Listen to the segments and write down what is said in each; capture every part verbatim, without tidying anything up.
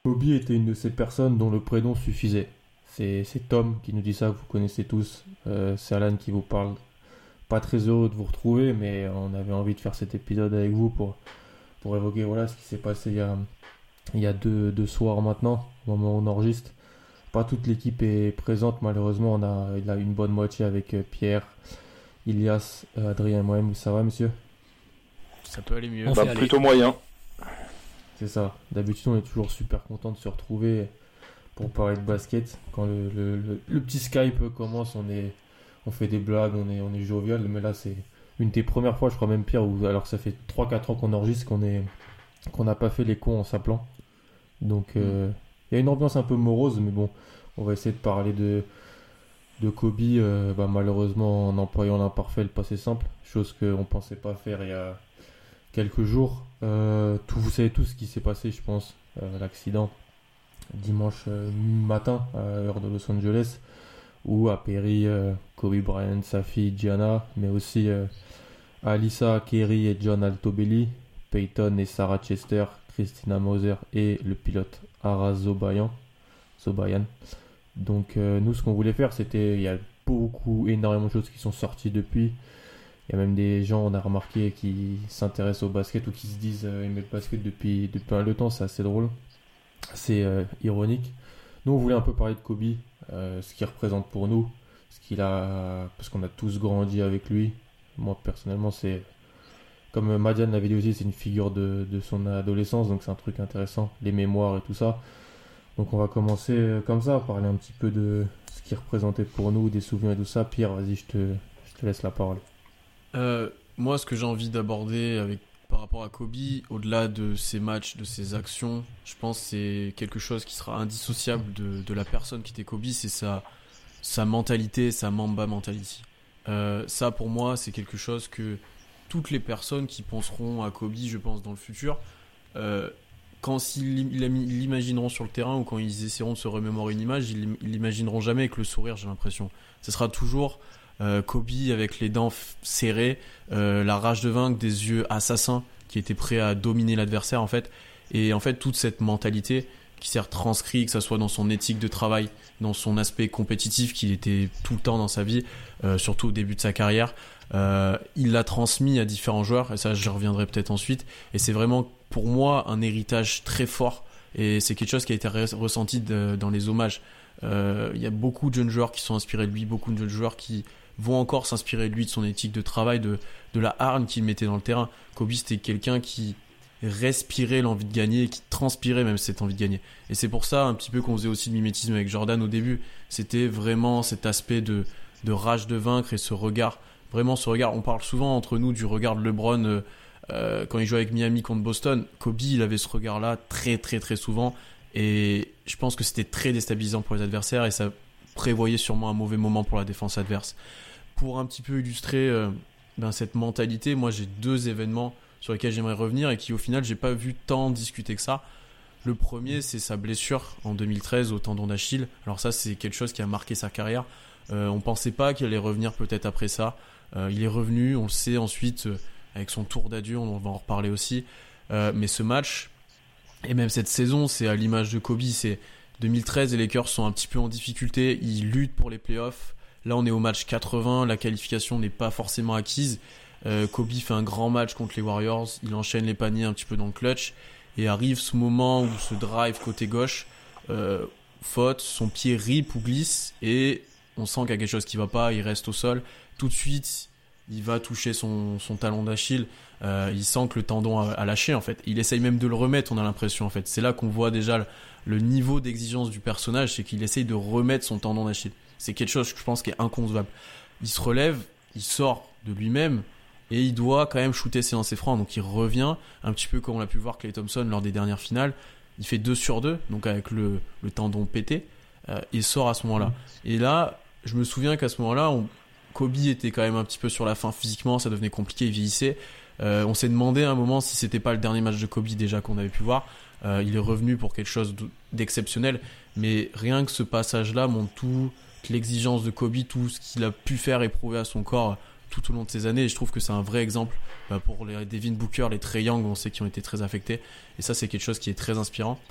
Kobe était une de ces personnes dont le prénom suffisait. C'est, c'est Tom qui nous dit ça, que vous connaissez tous. Euh, c'est Alan qui vous parle. Pas très heureux de vous retrouver, mais on avait envie de faire cet épisode avec vous pour, pour évoquer voilà, ce qui s'est passé il y a, il y a deux, deux soirs maintenant, au moment où on enregistre. Pas toute l'équipe est présente, malheureusement. On a, il a une bonne moitié avec euh, Pierre, Ilias, euh, Adrien et moi-même. Ça va, monsieur? Ça peut aller mieux. On bah, plutôt moyen. C'est ça. D'habitude, on est toujours super content de se retrouver pour parler de basket. Quand le, le, le, le petit Skype commence, on, est, on fait des blagues, on est, on est jovial. Mais là, c'est une des premières fois, je crois même Pierre, où, alors que ça fait trois quatre ans qu'on enregistre, qu'on est, qu'on n'a pas fait les cons en s'appelant. Donc, il euh, mm. y a une ambiance un peu morose, mais bon, on va essayer de parler de, de Kobe, euh, bah, malheureusement en employant l'imparfait, le passé simple, chose qu'on ne pensait pas faire il y a quelques jours. Euh, tout, vous savez tout ce qui s'est passé, je pense, euh, l'accident dimanche euh, matin à l'heure de Los Angeles, où a péri euh, Kobe Bryant, sa fille Gianna, mais aussi euh, Alyssa Kerry et John Altobelli, Peyton et Sarah Chester, Christina Moser et le pilote Ara Zobayan. Zobayan. Donc euh, nous, ce qu'on voulait faire, c'était, il y a beaucoup, énormément de choses qui sont sorties depuis. Il y a même des gens, on a remarqué, qui s'intéressent au basket ou qui se disent euh, aimer le basket depuis, depuis un temps. C'est assez drôle. C'est euh, ironique. Nous, on voulait un peu parler de Kobe, euh, ce qu'il représente pour nous, ce qu'il a, parce qu'on a tous grandi avec lui. Moi, personnellement, c'est, comme Madiane l'avait dit aussi, c'est une figure de, de son adolescence, donc c'est un truc intéressant, les mémoires et tout ça. Donc on va commencer comme ça, parler un petit peu de ce qu'il représentait pour nous, des souvenirs et tout ça. Pierre, vas-y, je te, je te laisse la parole. Euh, moi, ce que j'ai envie d'aborder avec, par rapport à Kobe, au-delà de ses matchs, de ses actions, je pense que c'est quelque chose qui sera indissociable de, de la personne qui était Kobe, c'est sa, sa mentalité, sa Mamba mentality. Euh, ça, pour moi, c'est quelque chose que toutes les personnes qui penseront à Kobe, je pense, dans le futur, euh, quand ils l'imagineront sur le terrain ou quand ils essaieront de se remémorer une image, ils l'imagineront jamais avec le sourire, j'ai l'impression. Ce sera toujours euh, Kobe avec les dents f- serrées, euh, la rage de vaincre, des yeux assassins qui étaient prêts à dominer l'adversaire en fait. Et en fait, toute cette mentalité qui s'est retranscrite, que ce soit dans son éthique de travail, dans son aspect compétitif qu'il était tout le temps dans sa vie, euh, surtout au début de sa carrière, euh, il l'a transmis à différents joueurs, et ça je reviendrai peut-être ensuite. Et c'est vraiment pour moi un héritage très fort, et c'est quelque chose qui a été re- ressenti de, dans les hommages. Euh, il y a beaucoup de jeunes joueurs qui sont inspirés de lui, beaucoup de jeunes joueurs qui vont encore s'inspirer de lui, de son éthique de travail, de, de la hargne qu'il mettait dans le terrain. Kobe, c'était quelqu'un qui respirait l'envie de gagner, qui transpirait même cette envie de gagner. Et c'est pour ça un petit peu qu'on faisait aussi le mimétisme avec Jordan au début. C'était vraiment cet aspect de, de rage de vaincre et ce regard, vraiment ce regard. On parle souvent entre nous du regard de LeBron euh, euh, quand il jouait avec Miami contre Boston. Kobe, il avait ce regard-là très très très souvent, et je pense que c'était très déstabilisant pour les adversaires et ça prévoyait sûrement un mauvais moment pour la défense adverse. Pour un petit peu illustrer euh, ben, cette mentalité, moi j'ai deux événements sur lesquels j'aimerais revenir et qui au final j'ai pas vu tant discuter que ça. Le premier, c'est sa blessure en deux mille treize au tendon d'Achille. Alors ça, c'est quelque chose qui a marqué sa carrière. Euh, on pensait pas qu'il allait revenir peut-être après ça. Euh, il est revenu, on le sait ensuite euh, avec son tour d'adieu, on va en reparler aussi. Euh, mais ce match et même cette saison, c'est à l'image de Kobe. C'est deux mille treize, les Lakers sont un petit peu en difficulté, ils luttent pour les playoffs. Là, on est au match quatre-vingts, la qualification n'est pas forcément acquise. Euh, Kobe fait un grand match contre les Warriors, il enchaîne les paniers un petit peu dans le clutch et arrive ce moment où ce drive côté gauche, euh, faute, son pied rip ou glisse et on sent qu'il y a quelque chose qui va pas, il reste au sol. Tout de suite, il va toucher son, son talon d'Achille, euh, il sent que le tendon a, a lâché en fait. Il essaye même de le remettre, on a l'impression en fait. C'est là qu'on voit déjà le, le niveau d'exigence du personnage, c'est qu'il essaye de remettre son tendon d'Achille. C'est quelque chose que je pense qui est inconcevable. Il se relève, il sort de lui-même et il doit quand même shooter ses lancers francs. Donc il revient, un petit peu comme on l'a pu voir Klay Thompson lors des dernières finales. Il fait deux sur deux, donc avec le, le tendon pété, euh, et sort à ce moment-là. Et là, je me souviens qu'à ce moment-là, on, Kobe était quand même un petit peu sur la fin physiquement, ça devenait compliqué, il vieillissait. Euh, on s'est demandé à un moment si c'était pas le dernier match de Kobe déjà qu'on avait pu voir. Euh, il est revenu pour quelque chose d'exceptionnel, mais rien que ce passage-là montre tout l'exigence de Kobe, tout ce qu'il a pu faire et prouver à son corps tout au long de ces années. Et je trouve que c'est un vrai exemple pour les Devin Booker, les Trae Young, on sait qui ont été très affectés. Et ça, c'est quelque chose qui est très inspirant.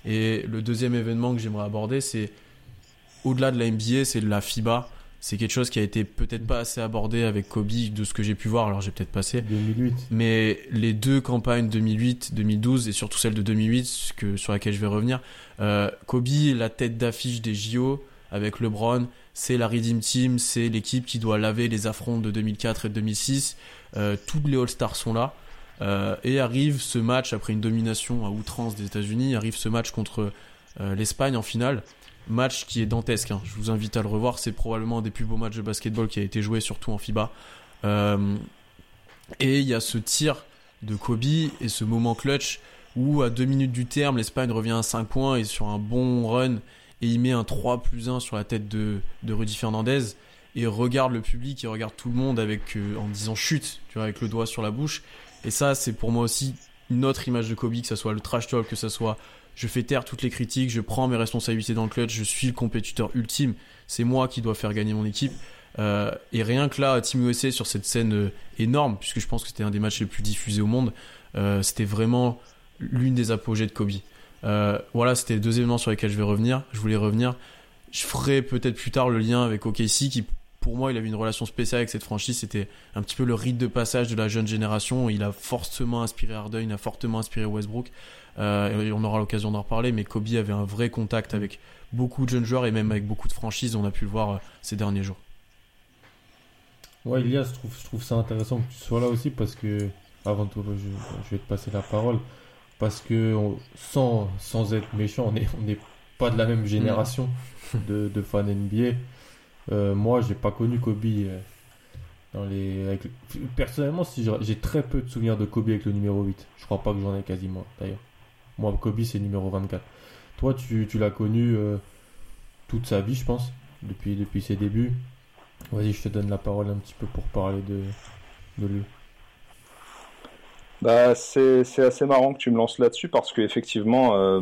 Et le deuxième événement que j'aimerais aborder, c'est au-delà de la N B A, c'est de la FIBA. C'est quelque chose qui a été peut-être pas assez abordé avec Kobe, de ce que j'ai pu voir, alors j'ai peut-être passé. deux mille huit. Mais les deux campagnes deux mille huit, deux mille douze et surtout celle de deux mille huit, que, sur laquelle je vais revenir, euh, Kobe, la tête d'affiche des J O avec LeBron, c'est la Redeem Team, c'est l'équipe qui doit laver les affronts de deux mille quatre et de deux mille six. Euh, tous les All-Stars sont là. Euh, et arrive ce match, après une domination à outrance des États-Unis, arrive ce match contre euh, l'Espagne en finale. Match qui est dantesque, hein. Je vous invite à le revoir. C'est probablement un des plus beaux matchs de basketball qui a été joué, surtout en FIBA. Euh, et il y a ce tir de Kobe et ce moment clutch où à deux minutes du terme, l'Espagne revient à cinq points et sur un bon run et il met un trois plus un sur la tête de, de Rudy Fernandez et regarde le public et regarde tout le monde avec, euh, en disant chute, tu vois, avec le doigt sur la bouche. Et ça, c'est pour moi aussi une autre image de Kobe, que ça soit le trash talk, que ça soit je fais taire toutes les critiques, je prends mes responsabilités dans le clutch, je suis le compétiteur ultime, c'est moi qui dois faire gagner mon équipe. Euh, et rien que là, Team U S A sur cette scène euh, énorme, puisque je pense que c'était un des matchs les plus diffusés au monde, euh, c'était vraiment l'une des apogées de Kobe. Euh, voilà, c'était les deux événements sur lesquels je vais revenir. Je voulais revenir. Je ferai peut-être plus tard le lien avec O K C, qui pour moi, il avait une relation spéciale avec cette franchise. C'était un petit peu le rite de passage de la jeune génération. Il a fortement inspiré Harden, il a fortement inspiré Westbrook. Euh, et on aura l'occasion d'en reparler, mais Kobe avait un vrai contact avec beaucoup de jeunes joueurs et même avec beaucoup de franchises. On a pu le voir euh, ces derniers jours. Ouais, Ilias, je trouve, je trouve ça intéressant que tu sois là aussi parce que, avant tout, je, je vais te passer la parole, parce que on- sans, sans être méchant, on n'est on n'est pas de la même génération de, de fans N B A. Euh, moi, j'ai pas connu Kobe euh, dans les. Avec, personnellement, si j'ai j'ai très peu de souvenirs de Kobe avec le numéro huit. Je crois pas que j'en ai quasiment, d'ailleurs. Moi, Kobe, c'est numéro vingt-quatre. Toi, tu, tu l'as connu euh, toute sa vie, je pense, depuis, depuis ses débuts. Vas-y, je te donne la parole un petit peu pour parler de, de lui. Bah, c'est, c'est assez marrant que tu me lances là-dessus parce qu'effectivement, euh,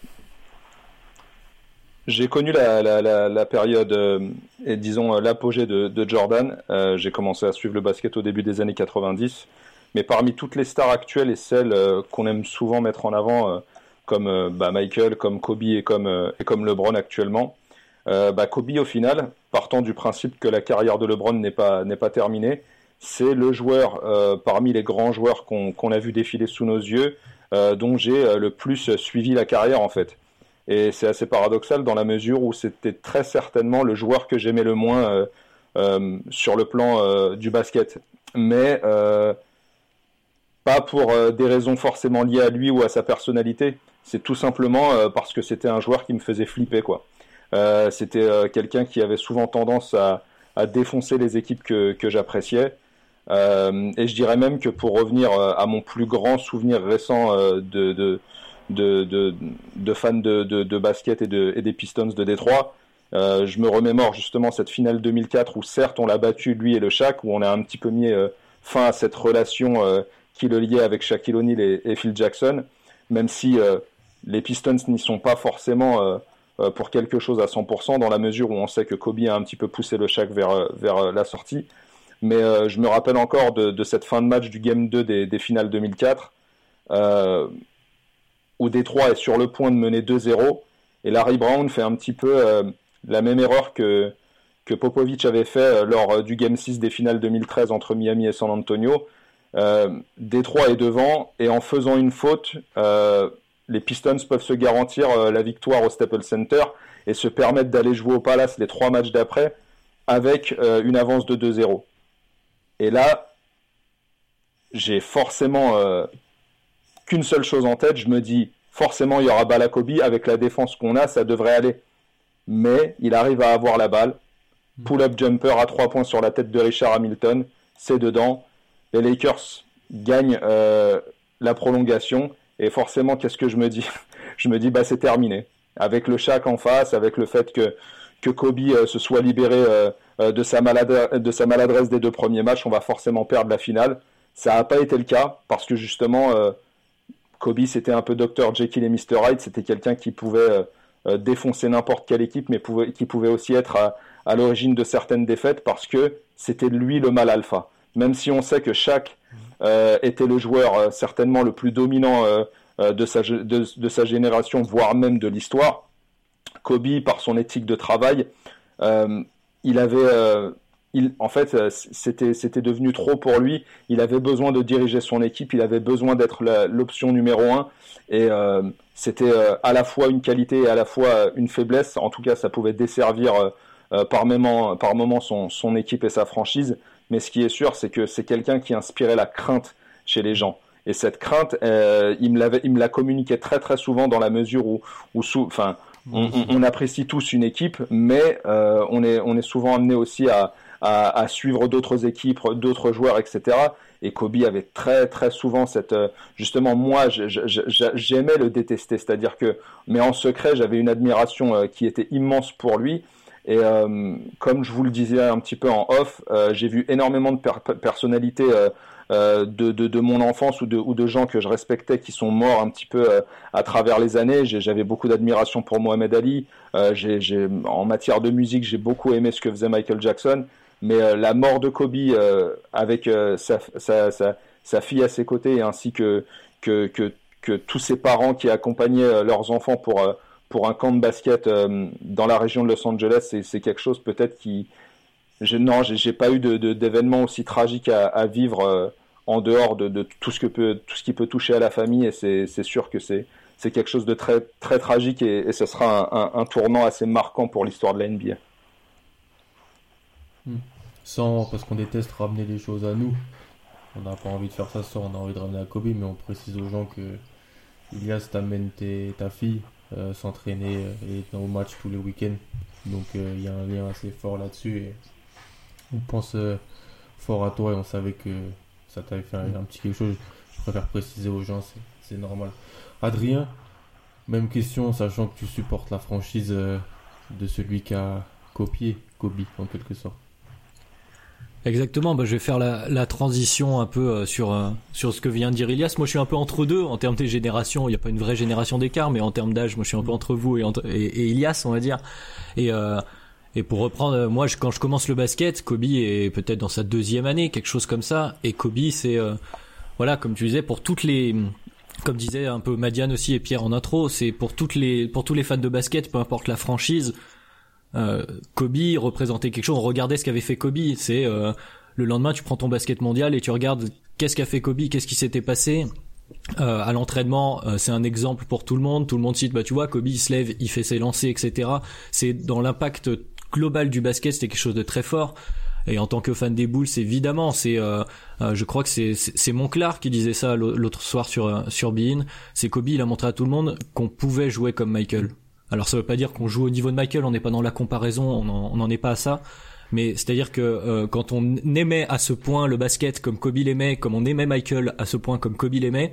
j'ai connu la, la, la, la période, euh, et disons euh, l'apogée de, de Jordan. Euh, j'ai commencé à suivre le basket au début des années quatre-vingt-dix. Mais parmi toutes les stars actuelles et celles euh, qu'on aime souvent mettre en avant, euh, comme euh, bah, Michael, comme Kobe et comme, euh, et comme LeBron actuellement, euh, bah, Kobe au final, partant du principe que la carrière de LeBron n'est pas, n'est pas terminée, c'est le joueur euh, parmi les grands joueurs qu'on, qu'on a vu défiler sous nos yeux, euh, dont j'ai euh, le plus suivi la carrière en fait. Et c'est assez paradoxal dans la mesure où c'était très certainement le joueur que j'aimais le moins euh, euh, sur le plan euh, du basket. Mais euh, pas pour euh, des raisons forcément liées à lui ou à sa personnalité. C'est tout simplement euh, parce que c'était un joueur qui me faisait flipper, quoi. Euh, c'était euh, quelqu'un qui avait souvent tendance à, à défoncer les équipes que, que j'appréciais. Euh, et je dirais même que pour revenir euh, à mon plus grand souvenir récent euh, de, de, de, de, de fan de, de, de basket et, de, et des Pistons de Détroit, euh, je me remémore justement cette finale deux mille quatre où certes on l'a battu lui et le Shaq, où on a un petit peu mis euh, fin à cette relation euh, qui le liait avec Shaquille O'Neal et, et Phil Jackson, même si euh, les Pistons n'y sont pas forcément euh, euh, pour quelque chose à cent pour cent, dans la mesure où on sait que Kobe a un petit peu poussé le Shaq vers, vers la sortie. Mais euh, je me rappelle encore de, de cette fin de match du Game deux des, des finales deux mille quatre, euh, où Détroit est sur le point de mener deux zéro, et Larry Brown fait un petit peu euh, la même erreur que, que Popovich avait fait euh, lors euh, du Game six des finales deux mille treize entre Miami et San Antonio. Euh, Détroit est devant, et en faisant une faute, euh, les Pistons peuvent se garantir euh, la victoire au Staples Center et se permettre d'aller jouer au Palace les trois matchs d'après avec euh, une avance de deux zéro. Et là, j'ai forcément euh, qu'une seule chose en tête. Je me dis, forcément, il y aura balle à Kobe. Avec la défense qu'on a, ça devrait aller. Mais il arrive à avoir la balle. Pull-up jumper à trois points sur la tête de Richard Hamilton. C'est dedans. Les Lakers gagnent euh, la prolongation. Et forcément, qu'est-ce que je me dis ? Je me dis, bah, c'est terminé. Avec le Shaq en face, avec le fait que, que Kobe euh, se soit libéré... Euh, De sa, malade... de sa maladresse des deux premiers matchs, on va forcément perdre la finale. Ça n'a pas été le cas, parce que justement, euh, Kobe, c'était un peu docteur Jekyll et mister Hyde. C'était quelqu'un qui pouvait euh, défoncer n'importe quelle équipe, mais pouvait... qui pouvait aussi être à... à l'origine de certaines défaites, parce que c'était lui le mal alpha. Même si on sait que Shaq euh, était le joueur euh, certainement le plus dominant euh, euh, de sa de, de sa génération, voire même de l'histoire. Kobe, par son éthique de travail, euh, il avait euh, il, en fait, c'était, c'était devenu trop pour lui. Il avait besoin de diriger son équipe, il avait besoin d'être la, l'option numéro un. Et euh, c'était euh, à la fois une qualité et à la fois une faiblesse. En tout cas, ça pouvait desservir euh, euh, par moment, par moment son, son équipe et sa franchise. Mais ce qui est sûr, c'est que c'est quelqu'un qui inspirait la crainte chez les gens. Et cette crainte, euh, il me l'avait, il me l'a communiqué très très souvent dans la mesure où, où sous, enfin, on, on, on apprécie tous une équipe, mais euh, on est, on est souvent amené aussi à À, à suivre d'autres équipes, d'autres joueurs, et cetera. Et Kobe avait très très souvent cette, justement, moi je, je, je, j'aimais le détester, c'est-à-dire que, mais en secret, j'avais une admiration qui était immense pour lui. Et euh, comme je vous le disais un petit peu en off, euh, j'ai vu énormément de per- personnalités euh, euh, de, de, de mon enfance ou de, ou de gens que je respectais qui sont morts un petit peu euh, à travers les années. J'ai, j'avais beaucoup d'admiration pour Mohamed Ali. Euh, j'ai, j'ai, en matière de musique, j'ai beaucoup aimé ce que faisait Michael Jackson. Mais euh, la mort de Kobe euh, avec euh, sa, sa, sa, sa fille à ses côtés, ainsi que, que, que, que tous ses parents qui accompagnaient euh, leurs enfants pour, euh, pour un camp de basket euh, dans la région de Los Angeles, c'est, c'est quelque chose peut-être qui... Je, non, j'ai, j'ai pas eu de, de, d'événements aussi tragiques à, à vivre euh, en dehors de, de tout, ce que peut, tout ce qui peut toucher à la famille, et c'est, c'est sûr que c'est, c'est quelque chose de très, très tragique, et, et ce sera un, un, un tournant assez marquant pour l'histoire de la N B A. Sans, parce qu'on déteste ramener les choses à nous, on n'a pas envie de faire ça, sans on a envie de ramener à Kobe, mais on précise aux gens que Ilias t'amène tes, ta fille euh, s'entraîner et être au match tous les week-ends, donc il euh, y a un lien assez fort là-dessus, et on pense euh, fort à toi, et on savait que ça t'avait fait un, un petit quelque chose. Je préfère préciser aux gens, c'est, c'est normal. Adrien, même question, sachant que tu supportes la franchise euh, de celui qui a copié Kobe en quelque sorte. Exactement, bah je vais faire la, la transition un peu euh, sur euh, sur ce que vient de dire Ilias. Moi, je suis un peu entre deux en termes des générations. Il n'y a pas une vraie génération d'écart, mais en termes d'âge, moi, je suis un peu entre vous et, entre, et, et Ilias, on va dire. Et euh, et pour reprendre, moi, je, quand je commence le basket, Kobe est peut-être dans sa deuxième année, quelque chose comme ça. Et Kobe, c'est euh, voilà, comme tu disais, pour toutes les, comme disait un peu Madiane aussi et Pierre en intro, c'est pour toutes les pour tous les fans de basket, peu importe la franchise. Euh, Kobe représentait quelque chose. On regardait ce qu'avait fait Kobe. C'est euh, le lendemain, tu prends ton basket mondial et tu regardes qu'est-ce qu'a fait Kobe, qu'est-ce qui s'était passé euh, à l'entraînement. Euh, c'est un exemple pour tout le monde. Tout le monde cite, bah tu vois, Kobe il se lève, il fait ses lancers, et cetera. C'est dans l'impact global du basket, c'était quelque chose de très fort. Et en tant que fan des Bulls, évidemment, c'est, euh, euh, je crois que c'est, c'est, c'est Monclar qui disait ça l'autre soir sur sur Bein. C'est Kobe, il a montré à tout le monde qu'on pouvait jouer comme Michael. Alors ça veut pas dire qu'on joue au niveau de Michael, on n'est pas dans la comparaison, on n'en on en est pas à ça, mais c'est-à-dire que euh, quand on aimait à ce point le basket comme Kobe l'aimait, comme on aimait Michael à ce point comme Kobe l'aimait,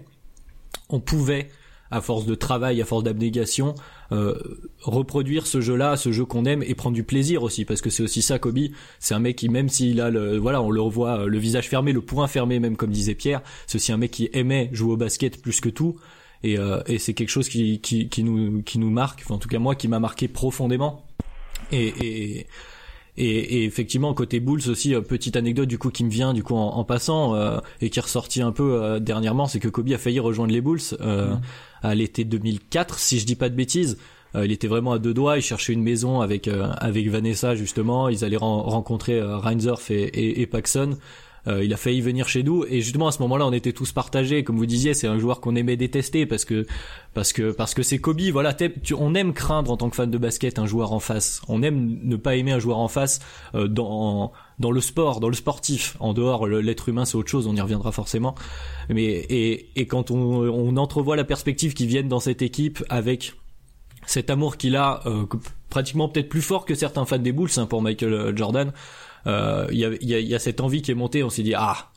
on pouvait, à force de travail, à force d'abnégation, euh, reproduire ce jeu-là, ce jeu qu'on aime, et prendre du plaisir aussi, parce que c'est aussi ça Kobe, c'est un mec qui, même s'il a le, voilà, on le revoit le visage fermé, le poing fermé, même comme disait Pierre, c'est aussi un mec qui aimait jouer au basket plus que tout. Et, euh, et c'est quelque chose qui, qui, qui nous, qui nous marque, enfin, en tout cas moi, qui m'a marqué profondément. Et, et, et, et effectivement, côté Bulls aussi, petite anecdote du coup qui me vient du coup en, en passant euh, et qui est ressortie un peu euh, dernièrement, c'est que Kobe a failli rejoindre les Bulls euh, mmh. à l'été deux mille quatre, si je dis pas de bêtises. Euh, il était vraiment à deux doigts, il cherchait une maison avec euh, avec Vanessa justement, ils allaient ren- rencontrer euh, Reinsdorf et, et, et Paxson. Euh, il a failli venir chez nous, et justement à ce moment-là on était tous partagés, comme vous disiez, c'est un joueur qu'on aimait détester parce que parce que parce que c'est Kobe, voilà, tu, on aime craindre en tant que fan de basket un joueur en face, on aime ne pas aimer un joueur en face euh, dans dans le sport, dans le sportif. En dehors, le, l'être humain c'est autre chose, on y reviendra forcément, mais et et quand on on entrevoit la perspective qu'ils viennent dans cette équipe avec cet amour qu'il a, euh, pratiquement peut-être plus fort que certains fans des Bulls hein, pour Michael Jordan. Il euh, y, a, y, a, y a cette envie qui est montée, on s'est dit ah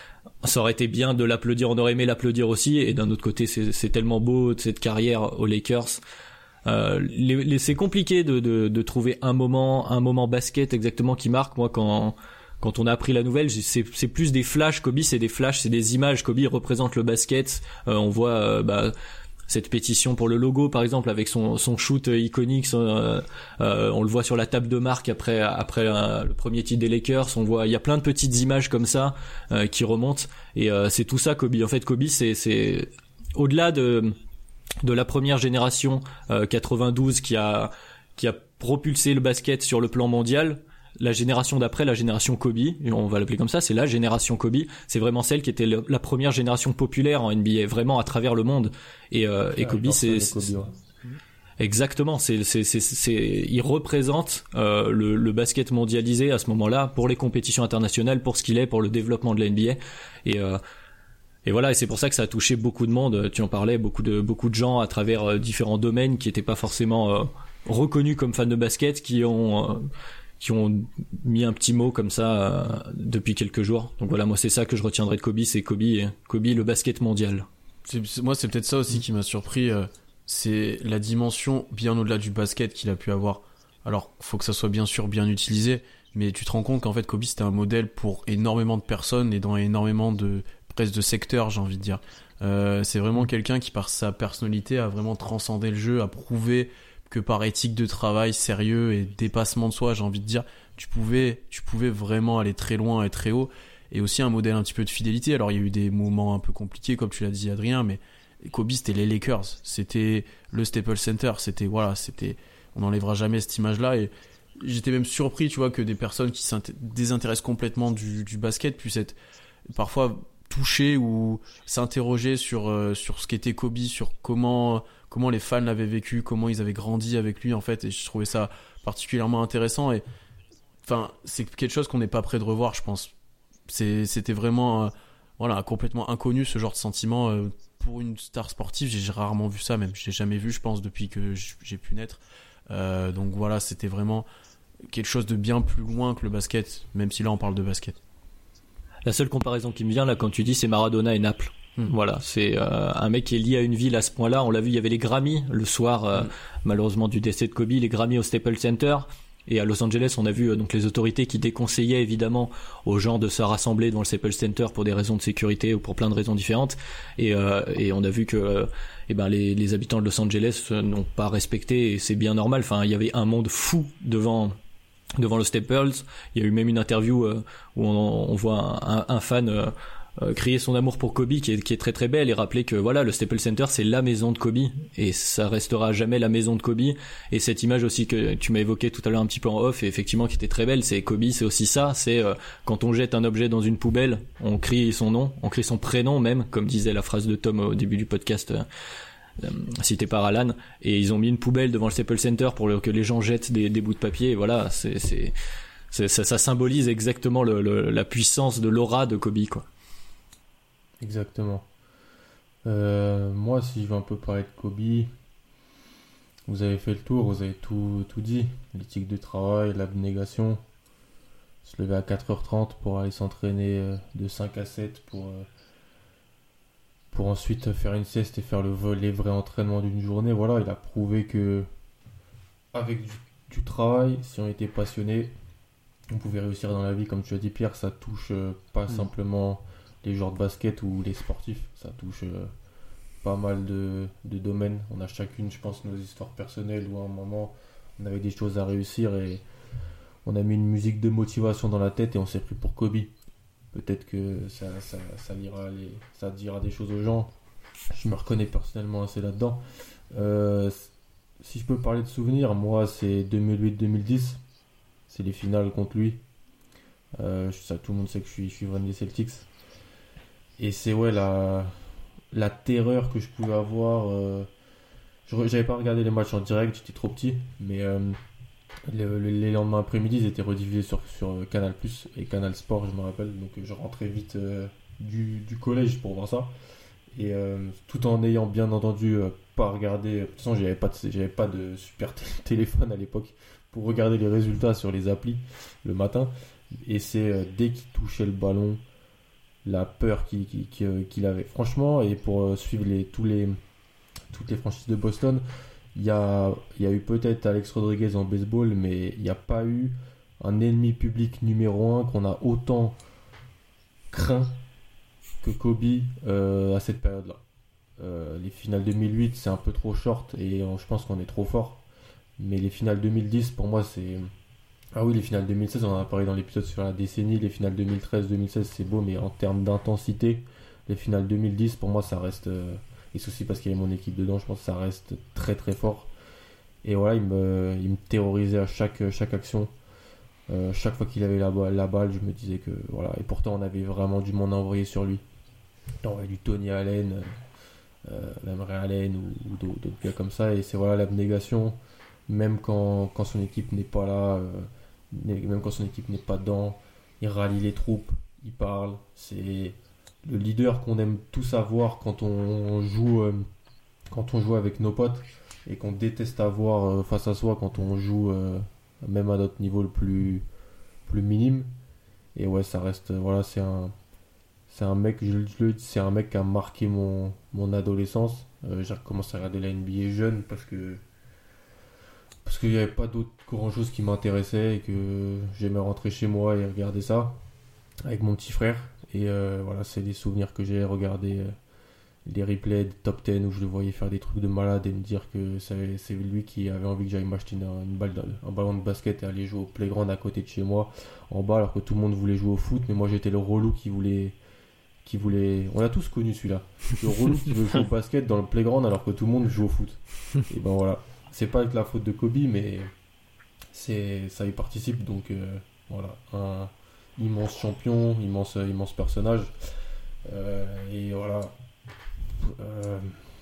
ça aurait été bien de l'applaudir, on aurait aimé l'applaudir aussi, et d'un autre côté c'est, c'est tellement beau cette carrière aux Lakers. Euh, les, les, c'est compliqué de, de, de trouver un moment un moment basket exactement qui marque. Moi quand quand on a appris la nouvelle, c'est, c'est plus des flashs. Kobe c'est des flashs, c'est des images. Kobe représente le basket. Euh, on voit euh, bah cette pétition pour le logo par exemple avec son son shoot iconique, son, euh, euh, on le voit sur la table de marque après après euh, le premier titre des Lakers, on voit il y a plein de petites images comme ça euh, qui remontent, et euh, c'est tout ça Kobe. En fait Kobe c'est c'est au-delà de de la première génération euh, quatre-vingt-douze qui a qui a propulsé le basket sur le plan mondial. La génération d'après, la génération Kobe, et on va l'appeler comme ça, c'est la génération Kobe. C'est vraiment celle qui était le, la première génération populaire en N B A, vraiment à travers le monde. Et, euh, et Kobe, c'est, c'est Kobe, ouais. Exactement. C'est, c'est, c'est, c'est, il représente euh, le, le basket mondialisé à ce moment-là pour les compétitions internationales, pour ce qu'il est, pour le développement de la N B A. Et euh, Et voilà, et c'est pour ça que ça a touché beaucoup de monde. Tu en parlais, beaucoup de beaucoup de gens à travers euh, différents domaines qui étaient pas forcément euh, reconnus comme fans de basket, qui ont euh, qui ont mis un petit mot comme ça euh, depuis quelques jours. Donc voilà, moi c'est ça que je retiendrai de Kobe, c'est Kobe, Kobe le basket mondial. C'est, c'est, moi c'est peut-être ça aussi qui m'a surpris, euh, c'est la dimension bien au-delà du basket qu'il a pu avoir. Alors, faut que ça soit bien sûr bien utilisé, mais tu te rends compte qu'en fait Kobe c'était un modèle pour énormément de personnes et dans énormément de presque de secteurs, j'ai envie de dire. Euh, c'est vraiment quelqu'un qui par sa personnalité a vraiment transcendé le jeu, a prouvé que par éthique de travail, sérieux et dépassement de soi, j'ai envie de dire, tu pouvais, tu pouvais vraiment aller très loin et très haut. Et aussi un modèle un petit peu de fidélité. Alors il y a eu des moments un peu compliqués, comme tu l'as dit Adrien, mais Kobe c'était les Lakers, c'était le Staples Center, c'était voilà, c'était, on n'enlèvera jamais cette image-là. Et j'étais même surpris, tu vois, que des personnes qui se désintéressent complètement du, du basket puissent être parfois touchées ou s'interroger sur euh, sur ce qu'était Kobe, sur comment comment les fans l'avaient vécu, comment ils avaient grandi avec lui en fait, et je trouvais ça particulièrement intéressant. Et enfin c'est quelque chose qu'on n'est pas prêt de revoir, je pense. C'est c'était vraiment euh, voilà complètement inconnu ce genre de sentiment euh, pour une star sportive. J'ai rarement vu ça, même je l'ai jamais vu, je pense, depuis que j'ai pu naître. Euh, donc voilà, c'était vraiment quelque chose de bien plus loin que le basket, même si là on parle de basket. La seule comparaison qui me vient là quand tu dis c'est Maradona et Naples. Mmh. Voilà, c'est euh, un mec qui est lié à une ville à ce point-là. On l'a vu, il y avait les Grammys le soir, euh, mmh. malheureusement du décès de Kobe, les Grammys au Staples Center. Et à Los Angeles, on a vu euh, donc les autorités qui déconseillaient évidemment aux gens de se rassembler dans le Staples Center pour des raisons de sécurité ou pour plein de raisons différentes. Et, euh, et on a vu que euh, eh ben les, les habitants de Los Angeles euh, n'ont pas respecté, et c'est bien normal. Enfin, il y avait un monde fou devant. devant le Staples. Il y a eu même une interview euh, où on, on voit un, un fan euh, euh, crier son amour pour Kobe qui est, qui est très très belle, et rappeler que voilà, le Staples Center c'est la maison de Kobe et ça restera jamais la maison de Kobe. Et cette image aussi que tu m'as évoquée tout à l'heure un petit peu en off, et effectivement qui était très belle, c'est Kobe, c'est aussi ça, c'est euh, quand on jette un objet dans une poubelle, on crie son nom, on crie son prénom même, comme disait la phrase de Tom au début du podcast euh, Euh, cité par Alan, et ils ont mis une poubelle devant le Staples Center pour le, que les gens jettent des, des bouts de papier, et voilà, c'est, c'est, c'est ça, ça symbolise exactement le, le, la puissance de l'aura de Kobe, quoi. Exactement. Euh, moi, si je veux un peu parler de Kobe, vous avez fait le tour, vous avez tout, tout dit, l'éthique de travail, l'abnégation, se lever à quatre heures trente pour aller s'entraîner de cinq à sept pour euh, pour ensuite faire une sieste et faire le vol, les vrais entraînements d'une journée. Voilà, il a prouvé que avec du, du travail, si on était passionné, on pouvait réussir dans la vie. Comme tu as dit, Pierre, ça touche euh, pas mmh. simplement les joueurs de basket ou les sportifs, ça touche euh, pas mal de, de domaines. On a chacune, je pense, nos histoires personnelles où à un moment on avait des choses à réussir et on a mis une musique de motivation dans la tête et on s'est pris pour Kobe. Peut-être que ça, ça, ça, dira les, ça dira des choses aux gens. Je me reconnais personnellement assez là-dedans. Euh, si je peux parler de souvenirs, moi c'est deux mille huit deux mille dix. C'est les finales contre lui. Euh, ça, tout le monde sait que je suis, je suis fan des Celtics. Et c'est ouais, la, la terreur que je pouvais avoir. Euh, je, j'avais pas regardé les matchs en direct, j'étais trop petit. Mais euh, Le, le, les lendemains après-midi, ils étaient rediffusés sur, sur Canal plus et Canal Sport, je me rappelle. Donc je rentrais vite euh, du, du collège pour voir ça. Et euh, tout en ayant bien entendu euh, pas regardé. De toute façon, j'avais pas de, j'avais pas de super t- téléphone à l'époque pour regarder les résultats sur les applis le matin. Et c'est euh, dès qu'il touchait le ballon, la peur qu'il, qu'il, qu'il avait. Franchement, et pour euh, suivre les, tous les, toutes les franchises de Boston. Il y a, il y a eu peut-être Alex Rodriguez en baseball, mais il n'y a pas eu un ennemi public numéro un qu'on a autant craint que Kobe euh, à cette période-là. Euh, les finales deux mille huit, c'est un peu trop short et on, je pense qu'on est trop fort. Mais les finales deux mille dix, pour moi, c'est... Ah oui, les finales deux mille seize, on en a parlé dans l'épisode sur la décennie. Les finales deux mille treize deux mille seize, c'est beau, mais en termes d'intensité, les finales deux mille dix, pour moi, ça reste... Euh... et c'est aussi parce qu'il y avait mon équipe dedans, je pense que ça reste très très fort. Et voilà, il me, il me terrorisait à chaque, chaque action. Euh, chaque fois qu'il avait la, la balle, je me disais que voilà. Et pourtant, on avait vraiment du monde envoyé sur lui. On avait du Tony Allen, euh, même Ray Allen ou, ou d'autres, d'autres gars comme ça. Et c'est voilà l'abnégation, même quand, quand son équipe n'est pas là, euh, même quand son équipe n'est pas dedans, il rallie les troupes, il parle. C'est le leader qu'on aime tous avoir quand on joue, euh, quand on joue avec nos potes. Et qu'on déteste avoir euh, face à soi quand on joue euh, même à notre niveau le plus, plus minime. Et ouais, ça reste, euh, voilà, c'est un, c'est un mec, je, je le dis, c'est un mec qui a marqué mon, mon adolescence. Euh, j'ai recommencé à regarder la N B A jeune parce que parce qu'il n'y avait pas d'autre grand chose qui m'intéressait et que j'aimais rentrer chez moi et regarder ça avec mon petit frère. Et euh, voilà, c'est des souvenirs que j'ai regardé. Euh, les replays de top dix où je le voyais faire des trucs de malade et me dire que c'est, c'est lui qui avait envie que j'aille m'acheter une, une balle, un ballon de basket et aller jouer au playground à côté de chez moi en bas alors que tout le monde voulait jouer au foot, mais moi j'étais le relou qui voulait qui voulait on a tous connu celui-là, le relou qui veut jouer au basket dans le playground alors que tout le monde joue au foot. Et ben voilà, c'est pas avec la faute de Kobe, mais c'est ça y participe. Donc euh, voilà, un immense champion, immense immense personnage, euh, et voilà. Euh,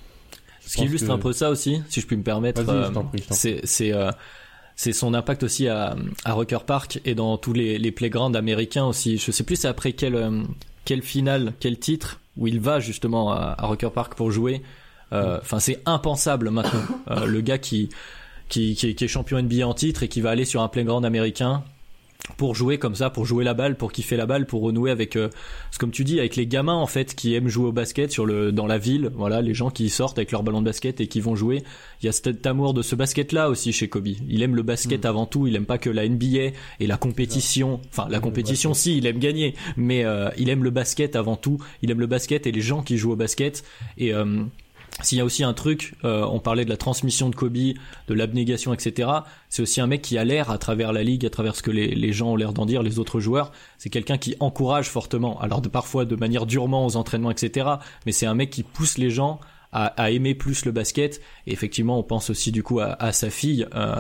Ce qui illustre que... un peu ça aussi, si je puis me permettre, Vas-y, je t'en prie, je t'en prie. c'est c'est euh, c'est son impact aussi à à Rucker Park et dans tous les les playgrounds américains aussi. Je sais plus c'est après quel euh, quel finale, quel titre où il va justement à, à Rucker Park pour jouer. Enfin, euh, c'est impensable maintenant. Euh, le gars qui qui qui est, qui est champion N B A en titre et qui va aller sur un playground américain pour jouer comme ça, pour jouer la balle, pour kiffer la balle, pour renouer avec, euh, comme tu dis, avec les gamins en fait qui aiment jouer au basket sur le dans la ville. Voilà, les gens qui sortent avec leur ballon de basket et qui vont jouer. Il y a cet amour de ce basket-là aussi chez Kobe. Il aime le basket mmh. avant tout. Il aime pas que la N B A et la compétition. Enfin, la compétition, si, il aime gagner, mais euh, il aime le basket avant tout. Il aime le basket et les gens qui jouent au basket. Et euh, s'il y a aussi un truc, euh, on parlait de la transmission de Kobe, de l'abnégation, et cetera. C'est aussi un mec qui a l'air, à travers la ligue, à travers ce que les, les gens ont l'air d'en dire, les autres joueurs, c'est quelqu'un qui encourage fortement. Alors de, parfois de manière durement aux entraînements, et cetera. Mais c'est un mec qui pousse les gens à, à aimer plus le basket. Et effectivement, on pense aussi du coup à, à sa fille. Euh,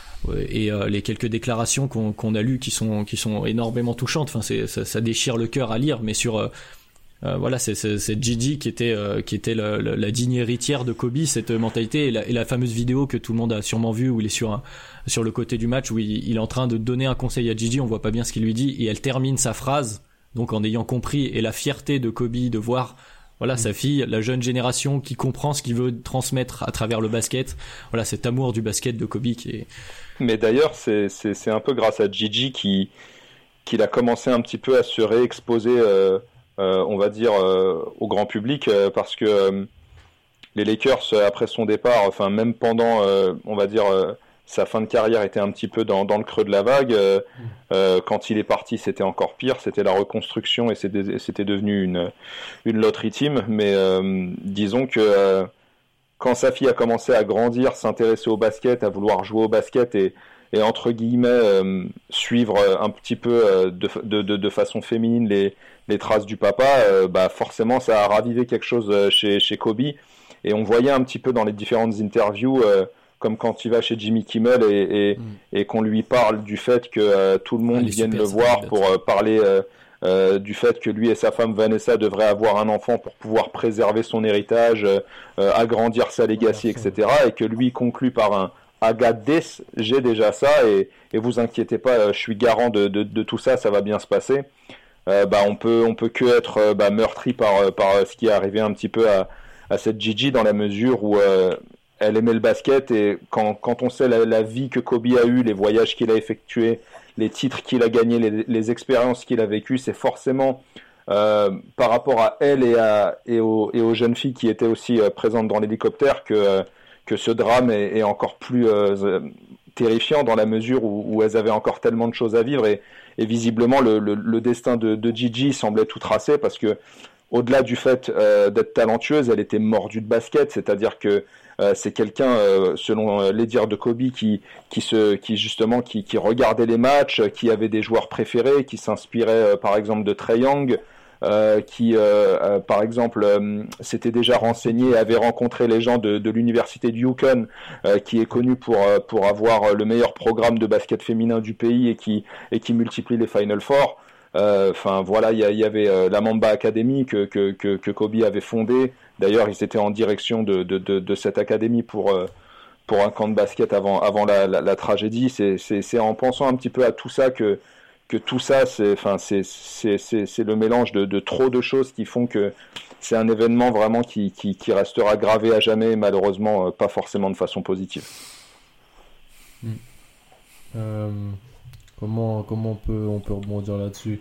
et euh, les quelques déclarations qu'on, qu'on a lues qui sont, qui sont énormément touchantes. Enfin, c'est, ça, ça déchire le cœur à lire, mais sur... Euh, Euh, voilà, c'est, c'est, c'est Gigi qui était, euh, qui était la, la, la digne héritière de Kobe, cette mentalité, et la, et la fameuse vidéo que tout le monde a sûrement vue où il est sur, un, sur le côté du match, où il, il est en train de donner un conseil à Gigi, on voit pas bien ce qu'il lui dit, et elle termine sa phrase, donc en ayant compris, et la fierté de Kobe de voir, voilà, mmh. sa fille, la jeune génération qui comprend ce qu'il veut transmettre à travers le basket, voilà, cet amour du basket de Kobe qui est... Mais d'ailleurs, c'est, c'est, c'est un peu grâce à Gigi qui, qu'il a commencé un petit peu à se réexposer, euh... Euh, on va dire euh, au grand public euh, parce que euh, les Lakers euh, après son départ, enfin même pendant euh, on va dire euh, sa fin de carrière était un petit peu dans, dans le creux de la vague. Euh, mmh. euh, quand il est parti, c'était encore pire, c'était la reconstruction et c'était, c'était devenu une, une lottery team. Mais euh, disons que euh, quand sa fille a commencé à grandir, s'intéresser au basket, à vouloir jouer au basket et et entre guillemets euh, suivre un petit peu euh, de, de, de, de façon féminine les, les traces du papa, euh, bah forcément ça a ravivé quelque chose chez, chez Kobe, et on voyait un petit peu dans les différentes interviews euh, comme quand il va chez Jimmy Kimmel et, et, mm. et qu'on lui parle du fait que euh, tout le monde ah, vienne le voir pour euh, parler euh, euh, du fait que lui et sa femme Vanessa devraient avoir un enfant pour pouvoir préserver son héritage, euh, agrandir sa legacy, ouais, et cetera, et que lui conclut par un I got this, j'ai déjà ça, et, et vous inquiétez pas, je suis garant de, de, de tout ça, ça va bien se passer. Euh, bah, on peut, on peut que être bah, meurtri par, par ce qui est arrivé un petit peu à, à cette Gigi, dans la mesure où euh, elle aimait le basket, et quand, quand on sait la, la vie que Kobe a eue, les voyages qu'il a effectués, les titres qu'il a gagnés, les, les expériences qu'il a vécues, c'est forcément euh, par rapport à elle et, à, et, aux, et aux jeunes filles qui étaient aussi euh, présentes dans l'hélicoptère que... Euh, que ce drame est, est encore plus euh, terrifiant, dans la mesure où, où elles avaient encore tellement de choses à vivre, et, et visiblement le, le, le destin de, de Gigi semblait tout tracé, parce que au-delà du fait euh, d'être talentueuse, elle était mordue de basket, c'est-à-dire que euh, c'est quelqu'un, euh, selon les dires de Kobe, qui, qui, se, qui justement qui, qui regardait les matchs, qui avait des joueurs préférés, qui s'inspirait euh, par exemple de Trae Young, euh, qui, euh, euh, par exemple, euh, s'était déjà renseigné, avait rencontré les gens de, de l'université de Yukon, euh, qui est connu pour euh, pour avoir le meilleur programme de basket féminin du pays et qui et qui multiplie les Final Four. Enfin euh, voilà, il y, y avait euh, la Mamba Academy que, que que que Kobe avait fondée. D'ailleurs, ils étaient en direction de de de, de cette académie pour euh, pour un camp de basket avant avant la la, la tragédie. C'est c'est c'est en pensant un petit peu à tout ça que que tout ça, c'est enfin c'est c'est c'est c'est le mélange de de trop de choses qui font que c'est un événement vraiment qui qui qui restera gravé à jamais, malheureusement, euh, pas forcément de façon positive. Mmh. Euh... Comment, comment on peut, on peut rebondir là-dessus.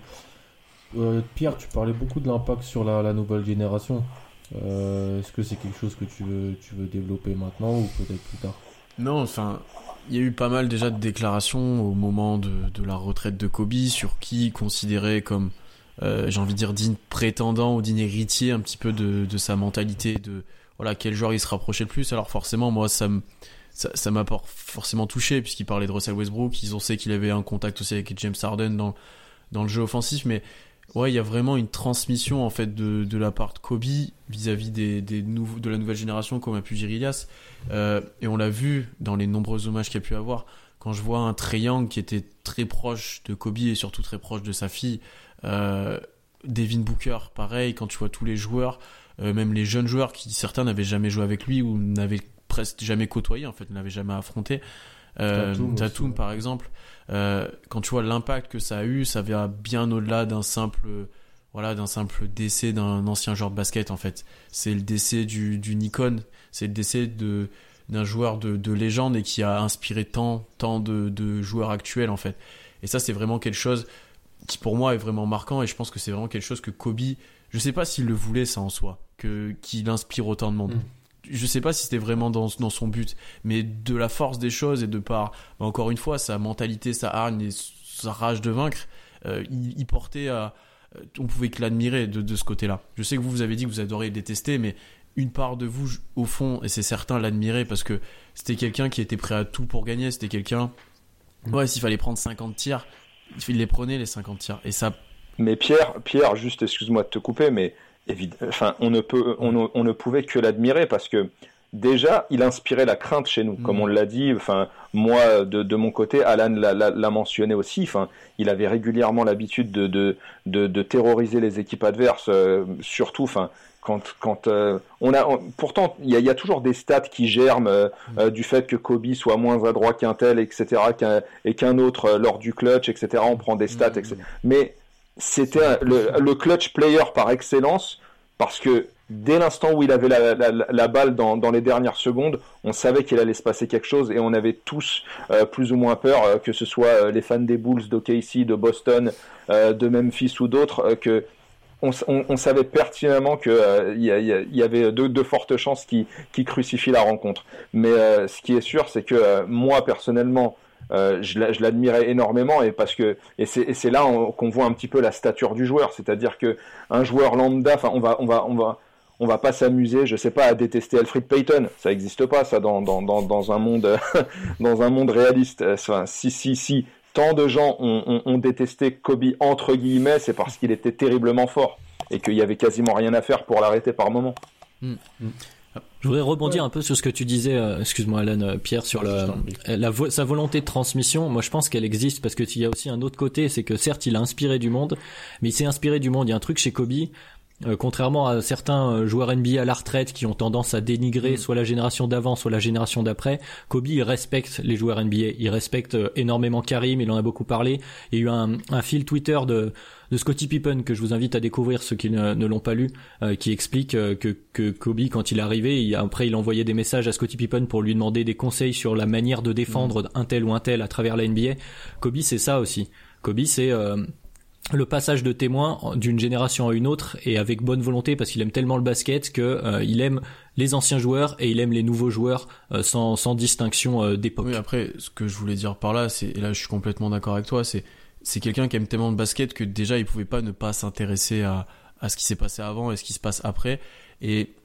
euh, Pierre, tu parlais beaucoup de l'impact sur la, la nouvelle génération. Euh, est-ce que c'est quelque chose que tu veux, tu veux développer maintenant ou peut-être plus tard? Non, enfin, il y a eu pas mal déjà de déclarations au moment de, de la retraite de Kobe sur qui considérait comme, euh, j'ai envie de dire, digne prétendant ou digne héritier un petit peu de, de sa mentalité, de voilà, quel joueur il se rapprochait le plus. Alors forcément, moi, ça me... Ça, ça m'a pas forcément touché puisqu'il parlait de Russell Westbrook. Ils ont sait qu'il avait un contact aussi avec James Harden dans, dans le jeu offensif. Mais ouais, il y a vraiment une transmission en fait de, de la part de Kobe vis-à-vis des, des nouveaux, de la nouvelle génération comme a pu dire Ilias. Euh, et on l'a vu dans les nombreux hommages qu'il y a pu avoir. Quand je vois un Trae Young qui était très proche de Kobe et surtout très proche de sa fille. Euh, Devin Booker, pareil. Quand tu vois tous les joueurs, euh, même les jeunes joueurs qui certains n'avaient jamais joué avec lui ou n'avaient presque jamais côtoyé, en fait, ne l'avait jamais affronté. Euh, Tatum, Tatum aussi, par exemple, euh, quand tu vois l'impact que ça a eu, ça va bien au-delà d'un simple, voilà, d'un simple décès d'un ancien joueur de basket, en fait. C'est le décès du, du Nikon, c'est le décès de, d'un joueur de, de légende et qui a inspiré tant, tant de, de joueurs actuels, en fait. Et ça, c'est vraiment quelque chose qui, pour moi, est vraiment marquant et je pense que c'est vraiment quelque chose que Kobe, je sais pas s'il le voulait, ça en soi, que, qu'il inspire autant de monde. Mm. Je sais pas si c'était vraiment dans, dans son but, mais de la force des choses et de par, bah encore une fois, sa mentalité, sa hargne et sa rage de vaincre, euh, il, il portait à, on pouvait que l'admirer de, de ce côté-là. Je sais que vous, vous avez dit que vous adorez le détester, mais une part de vous, au fond, et c'est certain, l'admirer parce que c'était quelqu'un qui était prêt à tout pour gagner, c'était quelqu'un, ouais, s'il fallait prendre cinquante tirs, il les prenait les cinquante tirs, et ça... Mais Pierre, Pierre, juste excuse-moi de te couper, mais Enfin, on ne peut, on ne, on ne pouvait que l'admirer parce que déjà, il inspirait la crainte chez nous, mmh. comme on l'a dit. Enfin, moi, de, de mon côté, Alan l'a, l'a, l'a mentionné aussi. Enfin, il avait régulièrement l'habitude de, de, de, de terroriser les équipes adverses, euh, surtout. Enfin, quand, quand euh, on a, on, pourtant, il y a, y a toujours des stats qui germent euh, mmh. euh, du fait que Kobe soit moins adroit qu'un tel, et cetera, qu'un, et qu'un autre euh, lors du clutch, et cetera. On prend des stats, mmh. et cetera. Mais c'était un, le, le clutch player par excellence parce que dès l'instant où il avait la, la, la balle dans, dans les dernières secondes, on savait qu'il allait se passer quelque chose et on avait tous euh, plus ou moins peur, euh, que ce soit euh, les fans des Bulls, d'O K C, de Boston, euh, de Memphis ou d'autres, euh, que on, on, on savait pertinemment qu'il euh, y, y, y avait de, de fortes chances qui, qui crucifient la rencontre. Mais euh, ce qui est sûr, c'est que euh, moi personnellement, Euh, je, je l'admirais énormément et parce que et c'est, et c'est là on, qu'on voit un petit peu la stature du joueur, c'est-à-dire que un joueur lambda, enfin on va on va on va on va pas s'amuser, je sais pas, à détester Elfrid Payton, ça existe pas ça dans dans dans dans un monde dans un monde réaliste. Enfin, si si si tant de gens ont, ont, ont détesté Kobe entre guillemets, c'est parce qu'il était terriblement fort et qu'il y avait quasiment rien à faire pour l'arrêter par moment. Mmh. Mmh. Je voudrais rebondir ouais. un peu sur ce que tu disais, euh, excuse-moi Alan, euh, Pierre, sur le, la vo- sa volonté de transmission. Moi, je pense qu'elle existe parce que il y a aussi un autre côté, c'est que certes, il a inspiré du monde, mais il s'est inspiré du monde. Il y a un truc chez Kobe, euh, contrairement à certains joueurs N B A à la retraite qui ont tendance à dénigrer mmh. soit la génération d'avant, soit la génération d'après. Kobe, il respecte les joueurs N B A. Il respecte énormément Karim. Il en a beaucoup parlé. Il y a eu un, un fil Twitter de de Scottie Pippen que je vous invite à découvrir ceux qui ne, ne l'ont pas lu, euh, qui explique euh, que, que Kobe, quand il est arrivé, il, après il envoyait des messages à Scottie Pippen pour lui demander des conseils sur la manière de défendre mmh. un tel ou un tel à travers la N B A. Kobe, c'est ça aussi. Kobe, c'est euh, le passage de témoin d'une génération à une autre et avec bonne volonté parce qu'il aime tellement le basket que euh, il aime les anciens joueurs et il aime les nouveaux joueurs euh, sans, sans distinction euh, d'époque. Oui, après, ce que je voulais dire par là, c'est, et là je suis complètement d'accord avec toi, c'est c'est quelqu'un qui aime tellement le basket que déjà il pouvait pas ne pas s'intéresser à, à ce qui s'est passé avant et ce qui se passe après. Et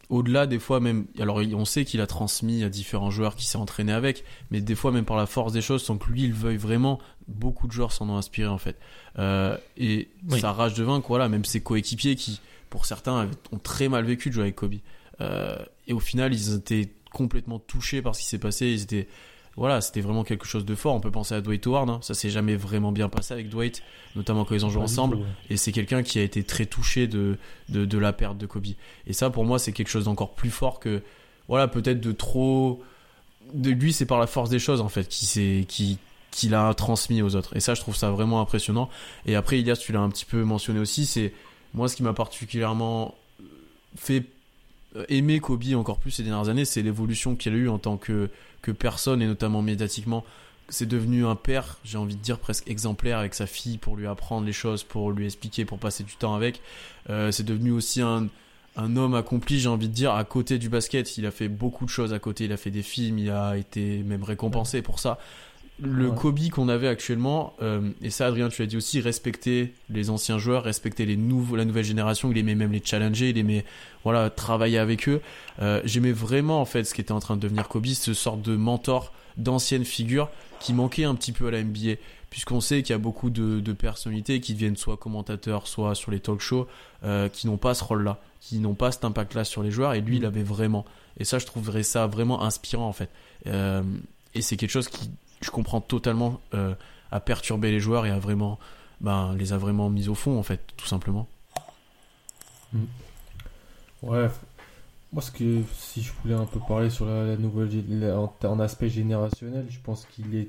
au-delà des fois même, alors on sait qu'il a transmis à différents joueurs qui s'est entraîné avec, mais des fois même par la force des choses, sans que lui il veuille vraiment, beaucoup de joueurs s'en ont inspiré en fait. Euh, et oui. Sa rage de vaincre, voilà, même ses coéquipiers qui, pour certains, ont très mal vécu de jouer avec Kobe. Euh, et au final, ils étaient complètement touchés par ce qui s'est passé. Ils étaient, voilà, c'était vraiment quelque chose de fort. On peut penser à Dwight Howard, hein. Ça s'est jamais vraiment bien passé avec Dwight, notamment quand ils ont joué ensemble. Tout, ouais. Et c'est quelqu'un qui a été très touché de, de, de la perte de Kobe. Et ça, pour moi, c'est quelque chose d'encore plus fort que, voilà, peut-être de trop, de lui, c'est par la force des choses, en fait, qui s'est, qui, qu'il a transmis aux autres. Et ça, je trouve ça vraiment impressionnant. Et après, Ilias, tu l'as un petit peu mentionné aussi, c'est, moi, ce qui m'a particulièrement fait aimer Kobe encore plus ces dernières années, c'est l'évolution qu'il a eu en tant que, que personne et notamment médiatiquement. C'est devenu un père, j'ai envie de dire presque exemplaire avec sa fille pour lui apprendre les choses, pour lui expliquer, pour passer du temps avec. Euh, c'est devenu aussi un, un homme accompli, j'ai envie de dire, à côté du basket. Il a fait beaucoup de choses à côté, il a fait des films, il a été même récompensé pour ça. Le ouais. Kobe qu'on avait actuellement, euh, et ça Adrien tu l'as dit aussi, respecter les anciens joueurs, respecter les nouveaux, la nouvelle génération, il aimait même les challenger, il aimait voilà, travailler avec eux. Euh, j'aimais vraiment en fait ce qui était en train de devenir Kobe, ce sorte de mentor, d'ancienne figure qui manquait un petit peu à la N B A, puisqu'on sait qu'il y a beaucoup de, de personnalités qui deviennent soit commentateurs, soit sur les talk shows, euh, qui n'ont pas ce rôle-là, qui n'ont pas cet impact-là sur les joueurs, et lui il avait vraiment. Et ça je trouverais ça vraiment inspirant en fait. Euh, et c'est quelque chose qui je comprends totalement euh, à perturber les joueurs et à vraiment ben, les a vraiment mis au fond en fait, tout simplement. Mmh. Ouais, moi ce que si je voulais un peu parler sur la, la nouvelle la, en, en aspect générationnel, je pense qu'il est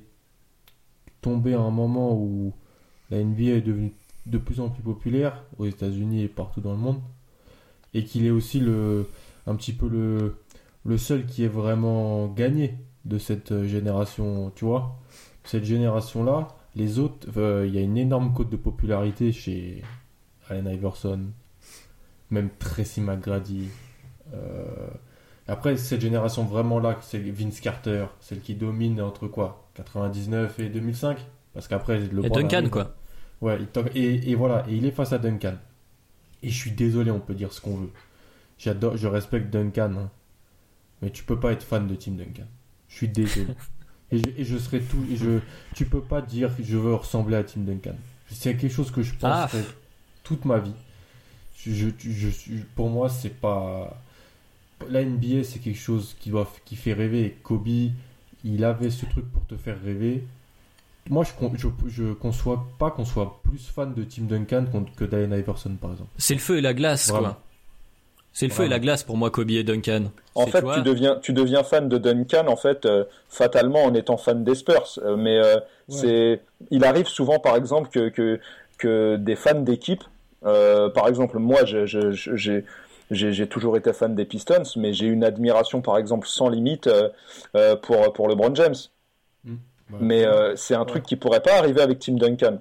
tombé à un moment où la N B A est devenue de plus en plus populaire aux États-Unis et partout dans le monde, et qu'il est aussi le un petit peu le le seul qui est vraiment gagné de cette génération, tu vois. Cette génération-là, les autres, il euh, y a une énorme cote de popularité chez Allen Iverson, même Tracy McGrady. Euh... Après, cette génération vraiment-là, c'est Vince Carter, celle qui domine entre quoi, quatre-vingt-dix-neuf et deux mille cinq, parce qu'après le et Duncan arrive, quoi. Ouais, il et, et voilà, et il est face à Duncan. Et je suis désolé, on peut dire ce qu'on veut. J'adore, je respecte Duncan, hein. Mais tu peux pas être fan de Tim Duncan. Je suis désolé. et, je, et je serai tout. Et je, tu peux pas dire que je veux ressembler à Tim Duncan. C'est quelque chose que je pense ah. toute ma vie. Je, je, je, je, pour moi, c'est pas. La N B A, c'est quelque chose qui, doit, qui fait rêver. Et Kobe, il avait ce truc pour te faire rêver. Moi, je, je, je conçois pas qu'on soit plus fan de Tim Duncan que d'Allen Iverson, par exemple. C'est le feu et la glace, Vraiment. quoi. C'est le feu Vraiment. et la glace pour moi, Kobe et Duncan. En c'est fait, toi. tu deviens, tu deviens fan de Duncan, en fait, euh, fatalement en étant fan des Spurs. Euh, mais euh, ouais. c'est, il arrive souvent, par exemple, que, que, que des fans d'équipe, euh, par exemple, moi, je, je, je, j'ai, j'ai, j'ai toujours été fan des Pistons, mais j'ai une admiration, par exemple, sans limite euh, euh, pour, pour LeBron James. Mmh. Ouais. Mais euh, c'est un ouais. truc qui pourrait pas arriver avec Tim Duncan.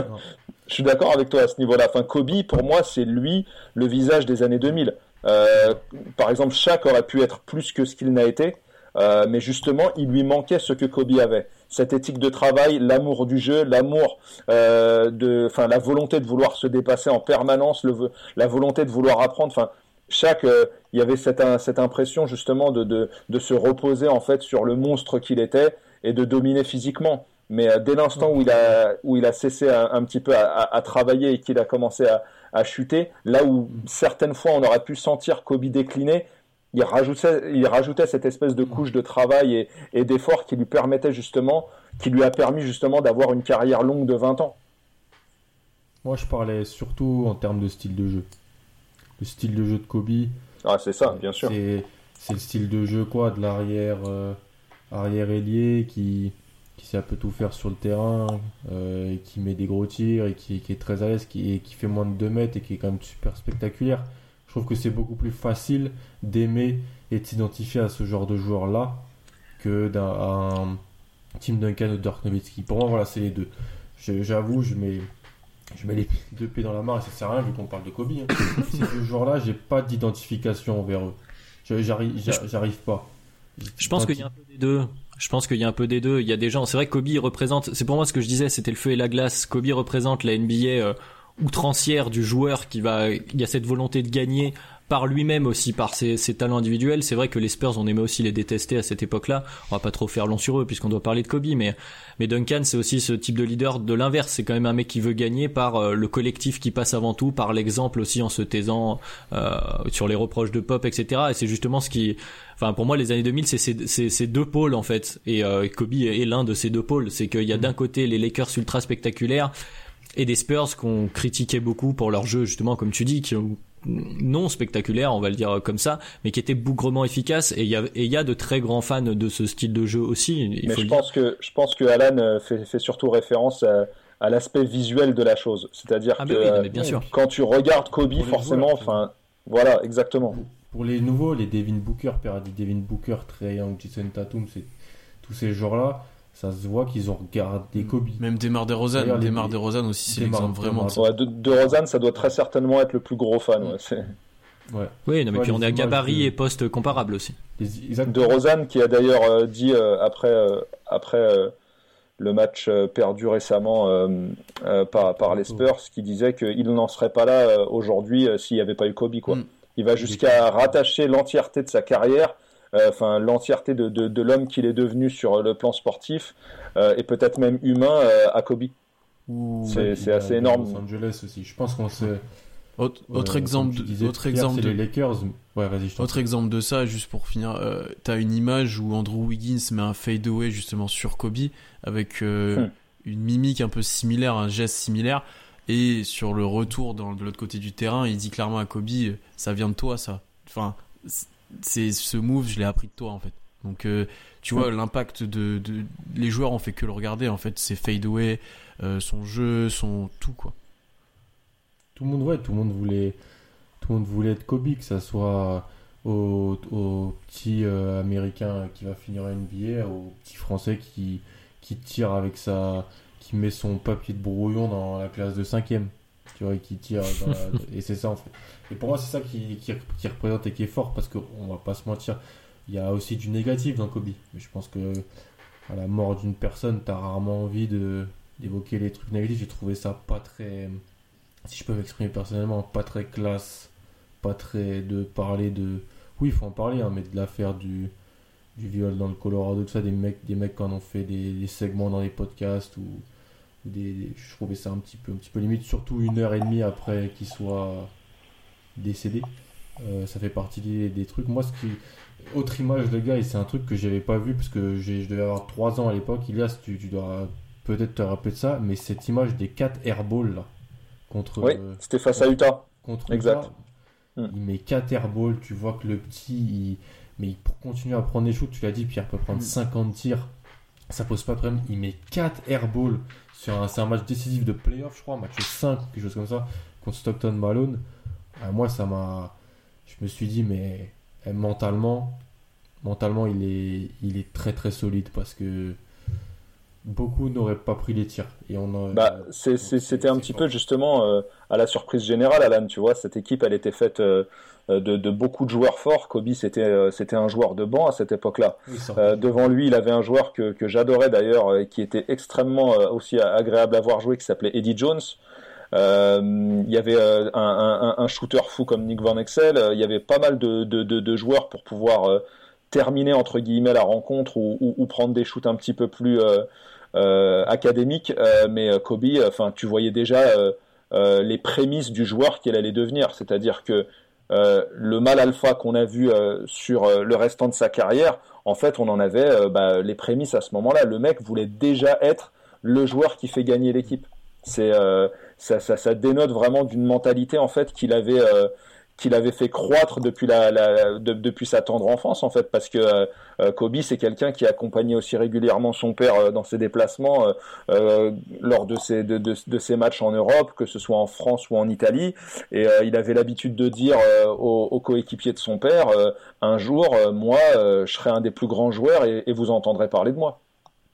Je suis d'accord avec toi à ce niveau-là. Enfin, Kobe, pour moi, c'est lui le visage des années deux mille. Euh, par exemple, Shaq aurait pu être plus que ce qu'il n'a été, euh, mais justement, il lui manquait ce que Kobe avait. Cette éthique de travail, l'amour du jeu, l'amour euh, de, enfin, la volonté de vouloir se dépasser en permanence, le, la volonté de vouloir apprendre. Enfin, Shaq, euh, il y avait cette, cette impression justement de, de, de se reposer en fait sur le monstre qu'il était et de dominer physiquement. Mais euh, dès l'instant où il a où il a cessé un, un petit peu à, à, à travailler et qu'il a commencé à, à chuter, là où certaines fois on aurait pu sentir Kobe décliner, il rajoutait il rajoutait cette espèce de couche de travail et, et d'effort qui lui permettait justement, qui lui a permis justement d'avoir une carrière longue de vingt ans. Moi je parlais surtout en termes de style de jeu. Le style de jeu de Kobe. Ah c'est ça, bien sûr. C'est, c'est le style de jeu quoi, de l'arrière euh, arrière ailier qui qui sait un peu tout faire sur le terrain, euh, et qui met des gros tirs et qui, qui est très à l'aise, qui, et qui fait moins de deux mètres et qui est quand même super spectaculaire. Je trouve que c'est beaucoup plus facile d'aimer et de s'identifier à ce genre de joueur-là que d'un un Tim Duncan ou Dirk Nowitzki. Pour moi, voilà, c'est les deux. Je, j'avoue, je mets, je mets les deux pieds dans la mare et ça sert à rien vu qu'on parle de Kobe. Hein. Ces deux joueurs-là, j'ai pas d'identification envers eux. Je, j'arrive, j'arrive pas. Je pense qu'il y a un peu des deux. Je pense qu'il y a un peu des deux. Il y a des gens. C'est vrai que Kobe représente. C'est pour moi ce que je disais. C'était le feu et la glace. Kobe représente la N B A euh, outrancière du joueur qui va. Il y a cette volonté de gagner par lui-même aussi, par ses, ses talents individuels. C'est vrai que les Spurs, on aimait aussi les détester à cette époque-là. On va pas trop faire long sur eux puisqu'on doit parler de Kobe, mais mais Duncan, c'est aussi ce type de leader de l'inverse. C'est quand même un mec qui veut gagner par euh, le collectif qui passe avant tout, par l'exemple aussi en se taisant euh, sur les reproches de Pop, et cetera. Et c'est justement ce qui, enfin pour moi, les années deux mille, c'est ces c'est, c'est deux pôles en fait. Et euh, Kobe est l'un de ces deux pôles. C'est qu'il y a d'un côté les Lakers ultra spectaculaires et des Spurs qu'on critiquait beaucoup pour leur jeu, justement, comme tu dis, qui ont non spectaculaire, on va le dire comme ça, mais qui était bougrement efficace. Et il y a, et il y a de très grands fans de ce style de jeu aussi. Il mais faut je le pense dire. que je pense que Alan fait, fait surtout référence à, à l'aspect visuel de la chose. C'est-à-dire Ah que mais oui, non, mais euh, bien sûr. quand tu regardes Kobe, Pour les forcément, joueurs, enfin, voilà, exactement. Pour les nouveaux, les Devin Booker, père des Devin Booker, Trae Young, Jason Tatum, c'est tous ces joueurs-là, ça se voit qu'ils ont regardé Kobe. Même Demar DeRozan, D'ailleurs, les- Demar DeRozan aussi, c'est Demar- l'exemple vraiment de ça. Ouais, de, de Rosanne, ça doit très certainement être le plus gros fan. Ouais. C'est... Ouais. Oui, non, mais Ouais, puis on les est à images gabarit de- et poste comparable aussi. Les- exact- De Rosanne qui a d'ailleurs euh, dit euh, après, euh, après euh, le match euh, perdu récemment euh, euh, par, par les Spurs, qui disait qu'il n'en serait pas là euh, aujourd'hui euh, s'il n'y avait pas eu Kobe. Quoi. Mm. Il va jusqu'à rattacher l'entièreté de sa carrière, euh, enfin l'entièreté de, de, de l'homme qu'il est devenu sur le plan sportif euh, et peut-être même humain euh, à Kobe. Ou C'est- Ouais, c'est puis assez à énorme. Los Angeles aussi. Je pense qu'on se. autre, autre euh, exemple, comme tu de, disais, autre Pierre, exemple c'est de, les Lakers. Ouais, vas-y, je t'en autre exemple de ça, juste pour finir, euh, t'as une image où Andrew Wiggins met un fadeaway justement sur Kobe avec euh, Hmm. une mimique un peu similaire, un geste similaire, et sur le retour dans, de l'autre côté du terrain, il dit clairement à Kobe, euh, ça vient de toi ça. Enfin, c'est ce move, je l'ai appris de toi en fait. Donc euh, tu vois l'impact de, de les joueurs ont fait que le regarder en fait, ses fadeaway, euh, son jeu, son tout quoi. Tout le monde, ouais, tout le monde voulait, tout le monde voulait être Kobe, que ça soit au, au petit euh, américain qui va finir N B A, au petit français qui, qui tire avec sa, qui met son papier de brouillon dans la classe de cinquième, tu vois, et qui tire, dans la- et c'est ça en fait. Et pour moi, c'est ça qui, qui, qui représente et qui est fort, parce qu'on va pas se mentir, il y a aussi du négatif dans Kobe. Mais je pense que à la mort d'une personne, t'as rarement envie de d'évoquer les trucs négatifs. J'ai trouvé ça pas très, si je peux m'exprimer personnellement, pas très classe, pas très de parler de, oui il faut en parler, hein, mais de l'affaire du du viol dans le Colorado, tout ça, des mecs des mecs qui en ont fait des, des segments dans les podcasts ou, ou des, des- je trouvais ça un petit peu un petit peu limite, surtout une heure et demie après qu'il soit décédé. Euh, ça fait partie des, des trucs. Moi, ce qui autre image de gars, et c'est un truc que j'avais pas vu parce que j'ai, je devais avoir trois ans à l'époque. Ilias, tu, tu dois peut-être te rappeler de ça, mais cette image des quatre airballs là contre Oui, euh, c'était face à Utah. contre Exact. Utah, Mm. il met quatre airballs. Tu vois que le petit, il- mais pour continuer à prendre des shoots, tu l'as dit, Pierre peut prendre Mm. cinquante tirs, ça pose pas de problème. Il met quatre airballs sur un, c'est un match décisif de playoff, je crois, match cinq, quelque chose comme ça, contre Stockton Malone. Ah, moi, ça m'a, je me suis dit, mais eh, mentalement, mentalement, il est, il est très très solide parce que beaucoup n'auraient pas pris les tirs et on aurait- Bah, c'est- c'est- c'est- c'était un c'est petit fort. peu justement euh, à la surprise générale, Alan. Tu vois, cette équipe, elle était faite euh, de, de beaucoup de joueurs forts. Kobe, c'était euh, c'était un joueur de banc à cette époque-là. Oui, ça- Euh, devant lui, il avait un joueur que, que j'adorais d'ailleurs, euh, qui était extrêmement euh, aussi agréable à voir jouer, qui s'appelait Eddie Jones. Euh, il y avait euh, un, un, un shooter fou comme Nick Van Exel. Euh, il y avait pas mal de, de, de, de joueurs pour pouvoir euh, terminer entre guillemets la rencontre ou, ou, ou prendre des shoots un petit peu plus euh, euh, académiques. Euh, mais euh, Kobe, enfin, tu voyais déjà euh, euh, les prémices du joueur qu'il allait devenir. C'est-à-dire que euh, le mâle alpha qu'on a vu euh, sur euh, le restant de sa carrière, en fait, on en avait euh, bah, les prémices à ce moment-là. Le mec voulait déjà être le joueur qui fait gagner l'équipe. C'est euh, ça, ça, ça dénote vraiment d'une mentalité en fait qu'il avait euh, qu'il avait fait croître depuis la, la de, depuis sa tendre enfance en fait, parce que euh, Kobe c'est quelqu'un qui accompagnait aussi régulièrement son père euh, dans ses déplacements euh, euh, lors de ses de, de, de ses matchs en Europe, que ce soit en France ou en Italie, et euh, il avait l'habitude de dire euh, aux, aux coéquipiers de son père euh, un jour euh, moi euh, je serai un des plus grands joueurs et, et vous entendrez parler de moi.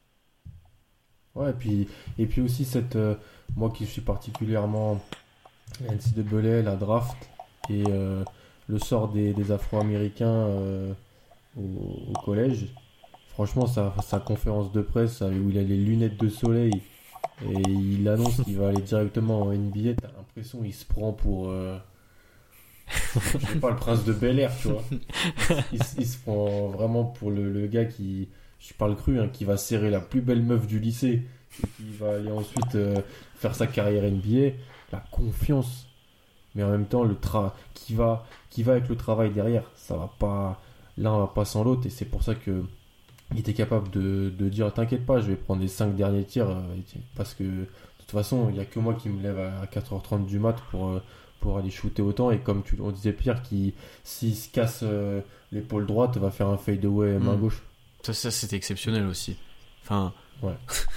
Ouais, et puis, et puis aussi, cette, euh, moi qui suis particulièrement la N C A A, la draft et euh, le sort des, des Afro-Américains euh, au, au collège, franchement, sa, sa conférence de presse euh, où il a les lunettes de soleil et il annonce qu'il va aller directement en N B A, t'as l'impression qu'il se prend pour, euh, je sais pas, le prince de Bel-Air, tu vois. Il, il, il se prend vraiment pour le, le gars qui, je parle cru, hein, qui va serrer la plus belle meuf du lycée, et qui va aller ensuite euh, faire sa carrière N B A. La confiance, mais en même temps, le tra qui va, qui va avec le travail derrière, ça va pas, l'un va pas sans l'autre, et c'est pour ça que il était capable de, de dire t'inquiète pas, je vais prendre les cinq derniers tirs, euh, parce que de toute façon, il y a que moi qui me lève à quatre heures trente du mat pour. Euh, pour aller shooter autant, et comme tu, on disait Pierre qui s'il se casse euh, l'épaule droite va faire un fade away main mmh. gauche. Ça, ça c'était exceptionnel aussi. Enfin ouais.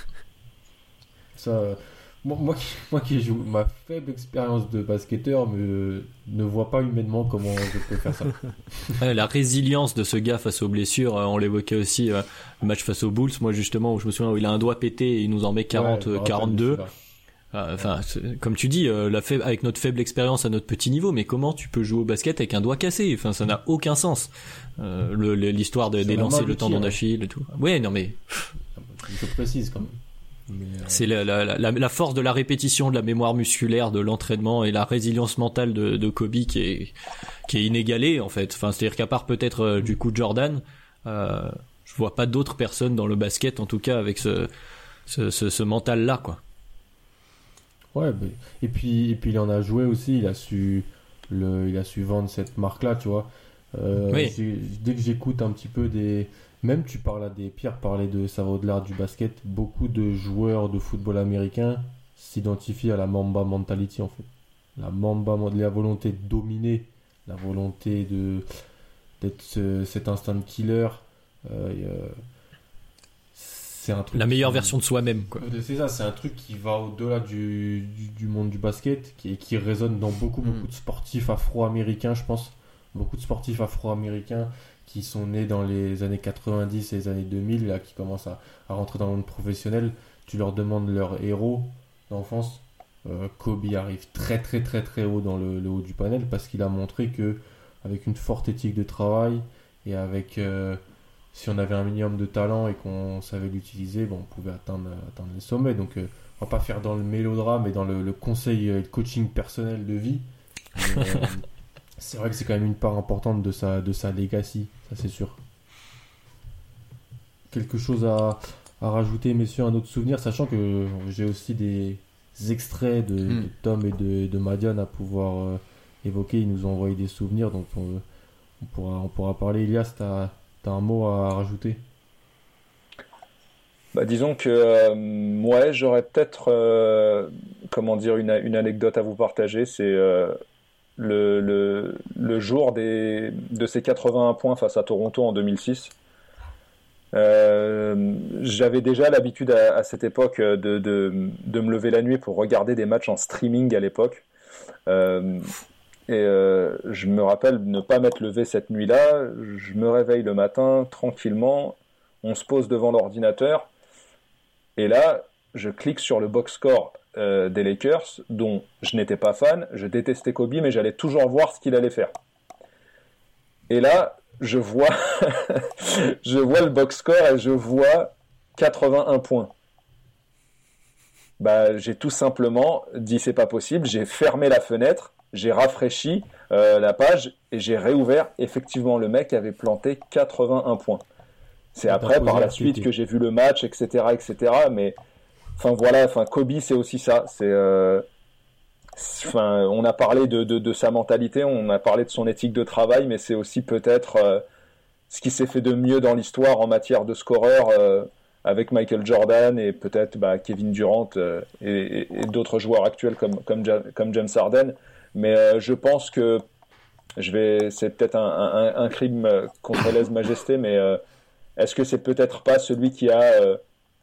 ça euh, moi, moi, qui, moi qui joue ma faible expérience de basketteur me, ne vois pas humainement comment je peux faire ça. Ouais, la résilience de ce gars face aux blessures, euh, on l'évoquait aussi euh, le match face aux Bulls, moi justement où je me souviens où il a un doigt pété et il nous en met quarante, ouais, quarante-deux. Enfin, comme tu dis, euh, la faible, avec notre faible expérience à notre petit niveau, mais comment tu peux jouer au basket avec un doigt cassé? Enfin, ça n'a aucun sens. Euh, le, le, l'histoire de, des lancers, le tendon d'Achille et tout. Ouais, non mais. Je précise quand même. Mais euh... C'est la, la, la, la force de la répétition, de la mémoire musculaire, de l'entraînement et la résilience mentale de, de Kobe qui est, qui est inégalée en fait. Enfin, c'est-à-dire qu'à part peut-être euh, du coup Jordan, euh, je vois pas d'autres personnes dans le basket, en tout cas avec ce, ce, ce, ce mental-là, quoi. Ouais, bah, et puis et puis il en a joué aussi, il a su le, il a su vendre cette marque-là, tu vois. Euh, oui. Dès que j'écoute un petit peu des, même tu parles à des Pierre parlait de ça va au-delà du basket, beaucoup de joueurs de football américain s'identifient à la Mamba mentality en fait. La Mamba, la volonté de dominer, la volonté de d'être ce, cet instinct de killer. Euh, et, euh, C'est un truc la meilleure qui... version de soi-même, quoi. C'est ça, c'est un truc qui va au-delà du, du, du monde du basket, qui, qui résonne dans beaucoup, beaucoup mm. de sportifs afro-américains, je pense. Beaucoup de sportifs afro-américains qui sont nés dans les années quatre-vingt-dix et les années deux mille, là, qui commencent à, à rentrer dans le monde professionnel. Tu leur demandes leur héros d'enfance. Euh, Kobe arrive très, très, très, très haut dans le, le haut du panel parce qu'il a montré que avec une forte éthique de travail et avec... Euh, si on avait un minimum de talent et qu'on savait l'utiliser, bon, on pouvait atteindre, atteindre les sommets. Donc, euh, on va pas faire dans le mélodrame et dans le, le conseil et le coaching personnel de vie. Mais, euh, c'est vrai que c'est quand même une part importante de sa, de sa legacy, ça c'est sûr. Quelque chose à, à rajouter, messieurs, un autre souvenir, sachant que j'ai aussi des extraits de, mm. de Tom et de, de Madiane à pouvoir euh, évoquer. Ils nous ont envoyé des souvenirs, donc on, on, pourra, on pourra parler. Elias, t'as... T'as un mot à rajouter? Bah, disons que euh, ouais, j'aurais peut-être euh, comment dire une, une anecdote à vous partager. C'est euh, le, le, le jour des, de ces quatre-vingt-un points face à Toronto en deux mille six. Euh, j'avais déjà l'habitude à, à cette époque de, de, de me lever la nuit pour regarder des matchs en streaming à l'époque. Euh, Et euh, je me rappelle ne pas m'être levé cette nuit-là. Je me réveille le matin tranquillement. On se pose devant l'ordinateur. Et là, je clique sur le box score euh, des Lakers, dont je n'étais pas fan. Je détestais Kobe, mais j'allais toujours voir ce qu'il allait faire. Et là, je vois, je vois le box score et je vois quatre-vingt-un points. Bah, j'ai tout simplement dit c'est pas possible. J'ai fermé la fenêtre. J'ai rafraîchi euh, la page et j'ai réouvert. Effectivement, le mec avait planté quatre-vingt-un points. C'est après, par la suite, que j'ai vu le match, et cetera, et cetera. Mais, enfin voilà, enfin Kobe, c'est aussi ça. C'est, euh, enfin, on a parlé de, de, de sa mentalité, on a parlé de son éthique de travail, mais c'est aussi peut-être euh, ce qui s'est fait de mieux dans l'histoire en matière de scoreur euh, avec Michael Jordan et peut-être bah, Kevin Durant euh, et, et, et d'autres joueurs actuels comme comme, comme James Harden. Mais euh, je pense que je vais, c'est peut-être un, un, un crime contre lèse-majesté, mais euh, est-ce que c'est peut-être pas celui qui a euh,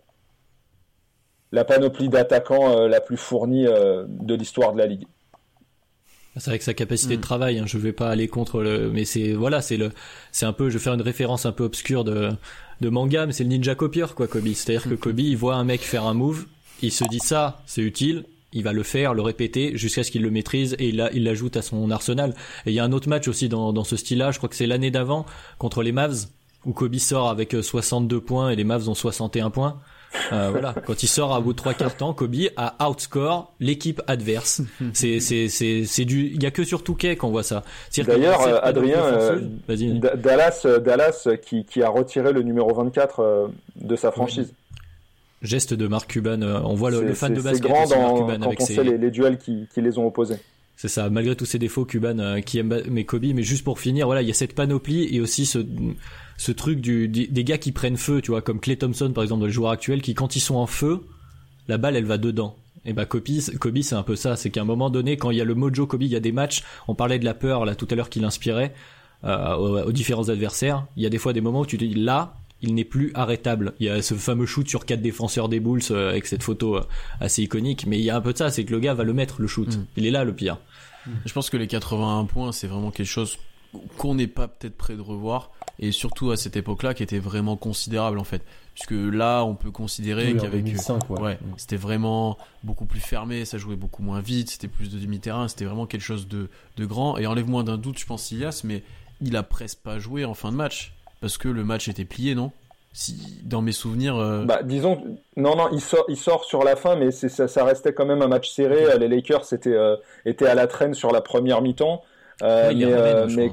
la panoplie d'attaquants euh, la plus fournie euh, de l'histoire de la Ligue? C'est avec sa capacité mmh. de travail, hein, je vais pas aller contre le, mais c'est voilà, c'est le, c'est un peu, je vais faire une référence un peu obscure de de manga, mais c'est le ninja copieur quoi, Kobe. C'est-à-dire que Kobe, il voit un mec faire un move, il se dit ça, c'est utile. Il va le faire, le répéter jusqu'à ce qu'il le maîtrise et il, la, il l'ajoute à son arsenal. Et il y a un autre match aussi dans, dans ce style-là, je crois que c'est l'année d'avant, contre les Mavs, où Kobe sort avec soixante-deux points et les Mavs ont soixante et un points. Euh, voilà, quand il sort à bout de trois quarts temps, Kobe a outscore l'équipe adverse. c'est c'est c'est c'est du, il y a que sur Touquet qu'on voit ça. C'est-à-dire D'ailleurs, que euh, Adrien, euh, Vas-y. D- Dallas, euh, Dallas euh, qui qui a retiré le numéro vingt-quatre euh, de sa franchise. Geste de Mark Cuban, euh, on voit le, C'est- le fan c'est- de c'est basket grand aussi, Mark dans, Cuban quand avec on ses... sait les, les duels qui qui les ont opposés. C'est ça, malgré tous ses défauts, Cuban euh, qui aime mais Kobe, mais juste pour finir, voilà, il y a cette panoplie et aussi ce ce truc du des, des gars qui prennent feu, tu vois, comme Klay Thompson par exemple, le joueur actuel, qui quand ils sont en feu, la balle elle va dedans. Et bah Kobe, Kobe c'est un peu ça, c'est qu'à un moment donné, quand il y a le mojo Kobe, il y a des matchs, on parlait de la peur là tout à l'heure qu'il inspirait euh, aux, aux différents adversaires. Il y a des fois des moments où tu te dis là, il n'est plus arrêtable. Il y a ce fameux shoot sur quatre défenseurs des Bulls euh, avec cette photo euh, assez iconique, mais il y a un peu de ça, c'est que le gars va le mettre le shoot. Mm. Il est là le pire. Je pense que les quatre-vingt-un points, c'est vraiment quelque chose qu'on n'est pas peut-être prêt de revoir, et surtout à cette époque-là, qui était vraiment considérable en fait. Puisque là, on peut considérer Oui, en qu'avec, deux mille cinq, ouais. ouais, c'était vraiment beaucoup plus fermé, ça jouait beaucoup moins vite, c'était plus de demi-terrain, c'était vraiment quelque chose de, de grand. Et enlève-moi d'un doute, je pense, Ilias, mais il a presque pas joué en fin de match, parce que le match était plié, non? Si, dans mes souvenirs. Euh... Bah, disons, non, non, il sort, il sort sur la fin, mais c'est, ça, ça restait quand même un match serré. Les Lakers étaient, euh, étaient à la traîne sur la première mi-temps. Euh, oui, mais, ramène, euh, mais...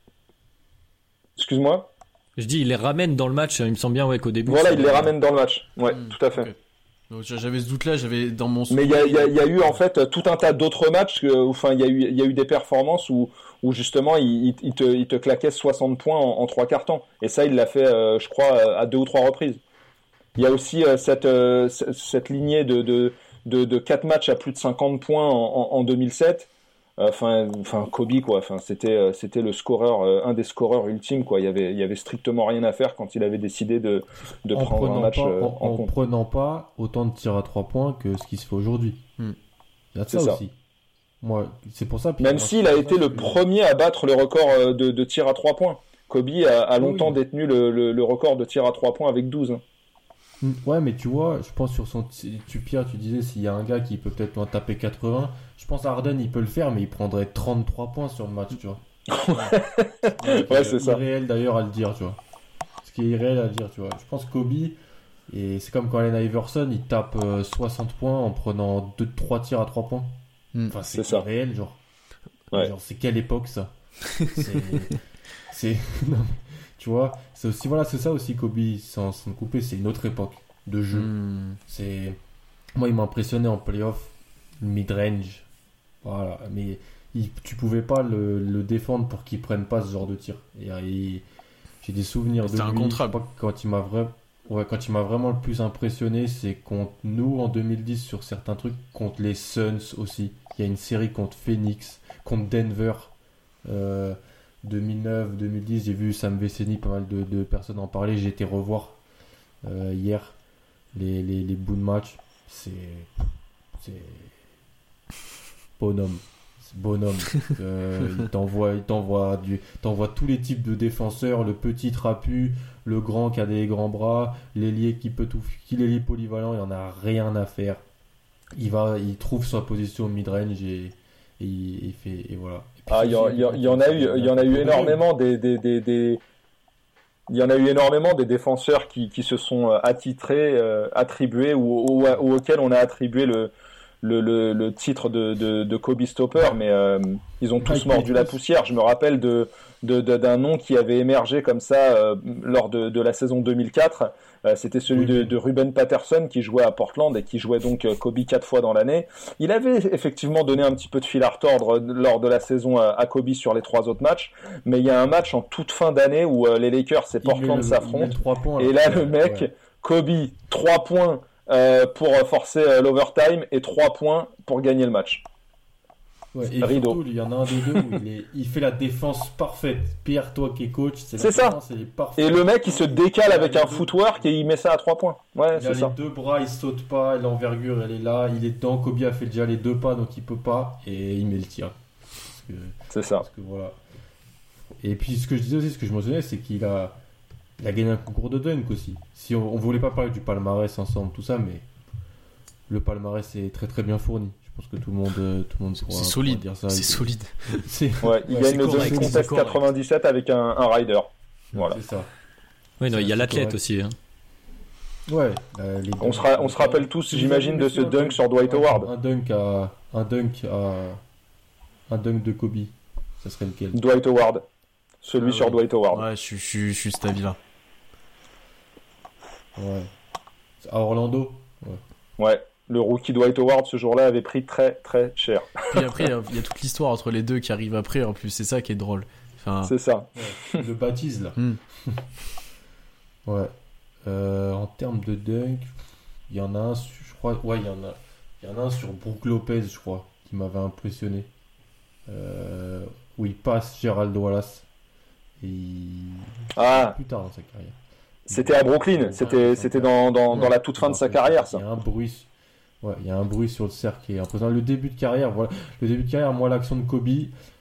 Excuse-moi. Je dis, il les ramène dans le match. Il me semble bien, ouais, qu'au début. Voilà, il les ramène dans le match. Ouais, mmh, tout à fait. Okay. Donc, j'avais ce doute-là, j'avais dans mon. Mais il y a, y, a, y a eu en fait tout un tas d'autres matchs. Enfin, il y a eu, il y a eu des performances où, où justement, il, il, te, il te claquait soixante points en, en trois quarts temps. Et ça, il l'a fait, euh, je crois, à deux ou trois reprises. Il y a aussi euh, cette, euh, cette lignée de, de, de, de quatre matchs à plus de cinquante points en, en, en deux mille sept. Enfin, euh, enfin Kobe, quoi. Enfin, c'était, euh, c'était le scoreur, euh, un des scoreurs ultimes, quoi. Il y avait, il y avait strictement rien à faire quand il avait décidé de, de prendre un match pas, euh, en, en, en compte. prenant pas autant de tirs à trois points que ce qui se fait aujourd'hui. Hmm. Il y a de c'est ça, ça aussi. Moi, c'est pour ça. Même moi, s'il a été ça, le que... premier à battre le record de, de tirs à trois points. Kobe a, a longtemps oui. détenu le, le, le record de tirs à trois points avec douze. Ouais, mais tu vois, je pense sur son. Tu Pierre, tu disais s'il y a un gars qui peut peut-être en taper quatre-vingts. Je pense Harden, il peut le faire, mais il prendrait trente-trois points sur le match, tu vois. ouais, ouais c'est ça. C'est irréel d'ailleurs à le dire, tu vois. Ce qui est irréel à le dire, tu vois. Je pense Kobe, et c'est comme quand Allen Iverson, il tape euh, soixante points en prenant deux trois tirs à trois points. Mm. Enfin, c'est, c'est irréel, genre. Ouais. Genre, c'est quelle époque ça? C'est. c'est... Non, mais, tu vois, c'est aussi, voilà, c'est ça aussi Kobe, sans, sans couper, c'est une autre époque de jeu. Mm. C'est. Moi, il m'a impressionné en playoff, mid-range. Voilà, mais il, tu pouvais pas le, le défendre pour qu'il prenne pas ce genre de tir. Et, et j'ai des souvenirs c'est de lui. contre... Je crois que quand il m'a vraiment, ouais, quand il m'a vraiment le plus impressionné, c'est contre nous en deux mille dix sur certains trucs, contre les Suns aussi. Il y a une série contre Phoenix, contre Denver. Euh, deux mille neuf, deux mille dix, j'ai vu Sam Veceni, pas mal de, de personnes en parler. J'ai été revoir euh, hier les, les, les bouts de match. C'est, c'est bonhomme, c'est bonhomme. euh, il t'envoie, il t'envoie du, t'envoie tous les types de défenseurs, le petit trapu, le grand qui a des grands bras, l'ailier qui peut tout, qui l'ailier polyvalent, il en a rien à faire. Il va, il trouve sa position au mid-range et, et il, il fait, et voilà. Et ah, il y, y, y en a eu, il y en a eu énormément des, des, des, des... Il y en a eu énormément des défenseurs qui, qui se sont attitrés, euh, attribués ou, ou, ou auxquels on a attribué le, le, le, le titre de, de, de Kobe Stopper, mais euh, ils ont tous mordu la poussière. Je me rappelle de, de, de, d'un nom qui avait émergé comme ça euh, lors de, de la saison deux mille quatre. Euh, c'était celui de, de Ruben Patterson qui jouait à Portland et qui jouait donc Kobe quatre fois dans l'année. Il avait effectivement donné un petit peu de fil à retordre lors de la saison à Kobe sur les trois autres matchs, mais il y a un match en toute fin d'année où euh, les Lakers et Portland s'affrontent points, et là le mec, ouais. Kobe, trois points euh, pour forcer euh, l'overtime et trois points pour gagner le match. Ouais, et rideau. Surtout, il y en a un des deux où il, est, il fait la défense parfaite. Pierre, toi qui es coach, c'est, c'est ça. Défense, elle est parfaite. Et le mec, il se décale avec un deux... footwork et il met ça à trois points. Ouais, il c'est a ça. Les deux bras, il saute pas, l'envergure, elle est là, il est dedans. Kobe a fait déjà les deux pas, donc il peut pas, et il met le tir. Parce que, c'est ça. Parce que voilà. Et puis ce que je disais aussi, ce que je mentionnais, c'est qu'il a, il a gagné un concours de dunk aussi. Si on, on voulait pas parler du palmarès ensemble, tout ça, mais le palmarès est très très bien fourni. Je pense que tout le monde, tout le monde pourra, c'est solide. Pourra dire ça. C'est solide. C'est... Ouais, il ouais, gagne le dunk contest quatre-vingt-dix-sept avec un, un rider. Voilà. C'est ça. Oui, non, il y a l'athlète correct. Aussi. Hein. Ouais. Bah, les On, se ra- on se rappelle tous, j'imagine, de ce dunk sur Dwight Howard. Un dunk à. Un dunk à. Un dunk de Kobe. Ça serait lequel? Dwight Howard. Celui Ah sur ouais. Dwight Howard. Ouais, je suis, je suis, je suis cet avis-là. Ouais. À Orlando. Ouais. Ouais. Le rookie Dwight Howard, ce jour-là, avait pris très très cher. Puis après, il y a- il y, a toute l'histoire entre les deux qui arrive après, en plus, c'est ça qui est drôle. Enfin, C'est ça. Ouais. Le baptise, là. hmm. Ouais. Euh, en termes de dunk, il y en a un, sur- je crois. Ouais, il y en a. Il y en a un sur Brook Lopez, je crois, qui m'avait impressionné. Euh, où il passe Gerald Wallace. Et il... Ah, plus tard dans sa carrière. c'était à Brooklyn. C'était, c'était dans, dans, dans la toute fin de sa carrière, ça. Il y a un bruit. Ouais, il y a un bruit sur le cercle qui est impressionnant. Le début de carrière, voilà. Le début de carrière, moi, l'action de Kobe,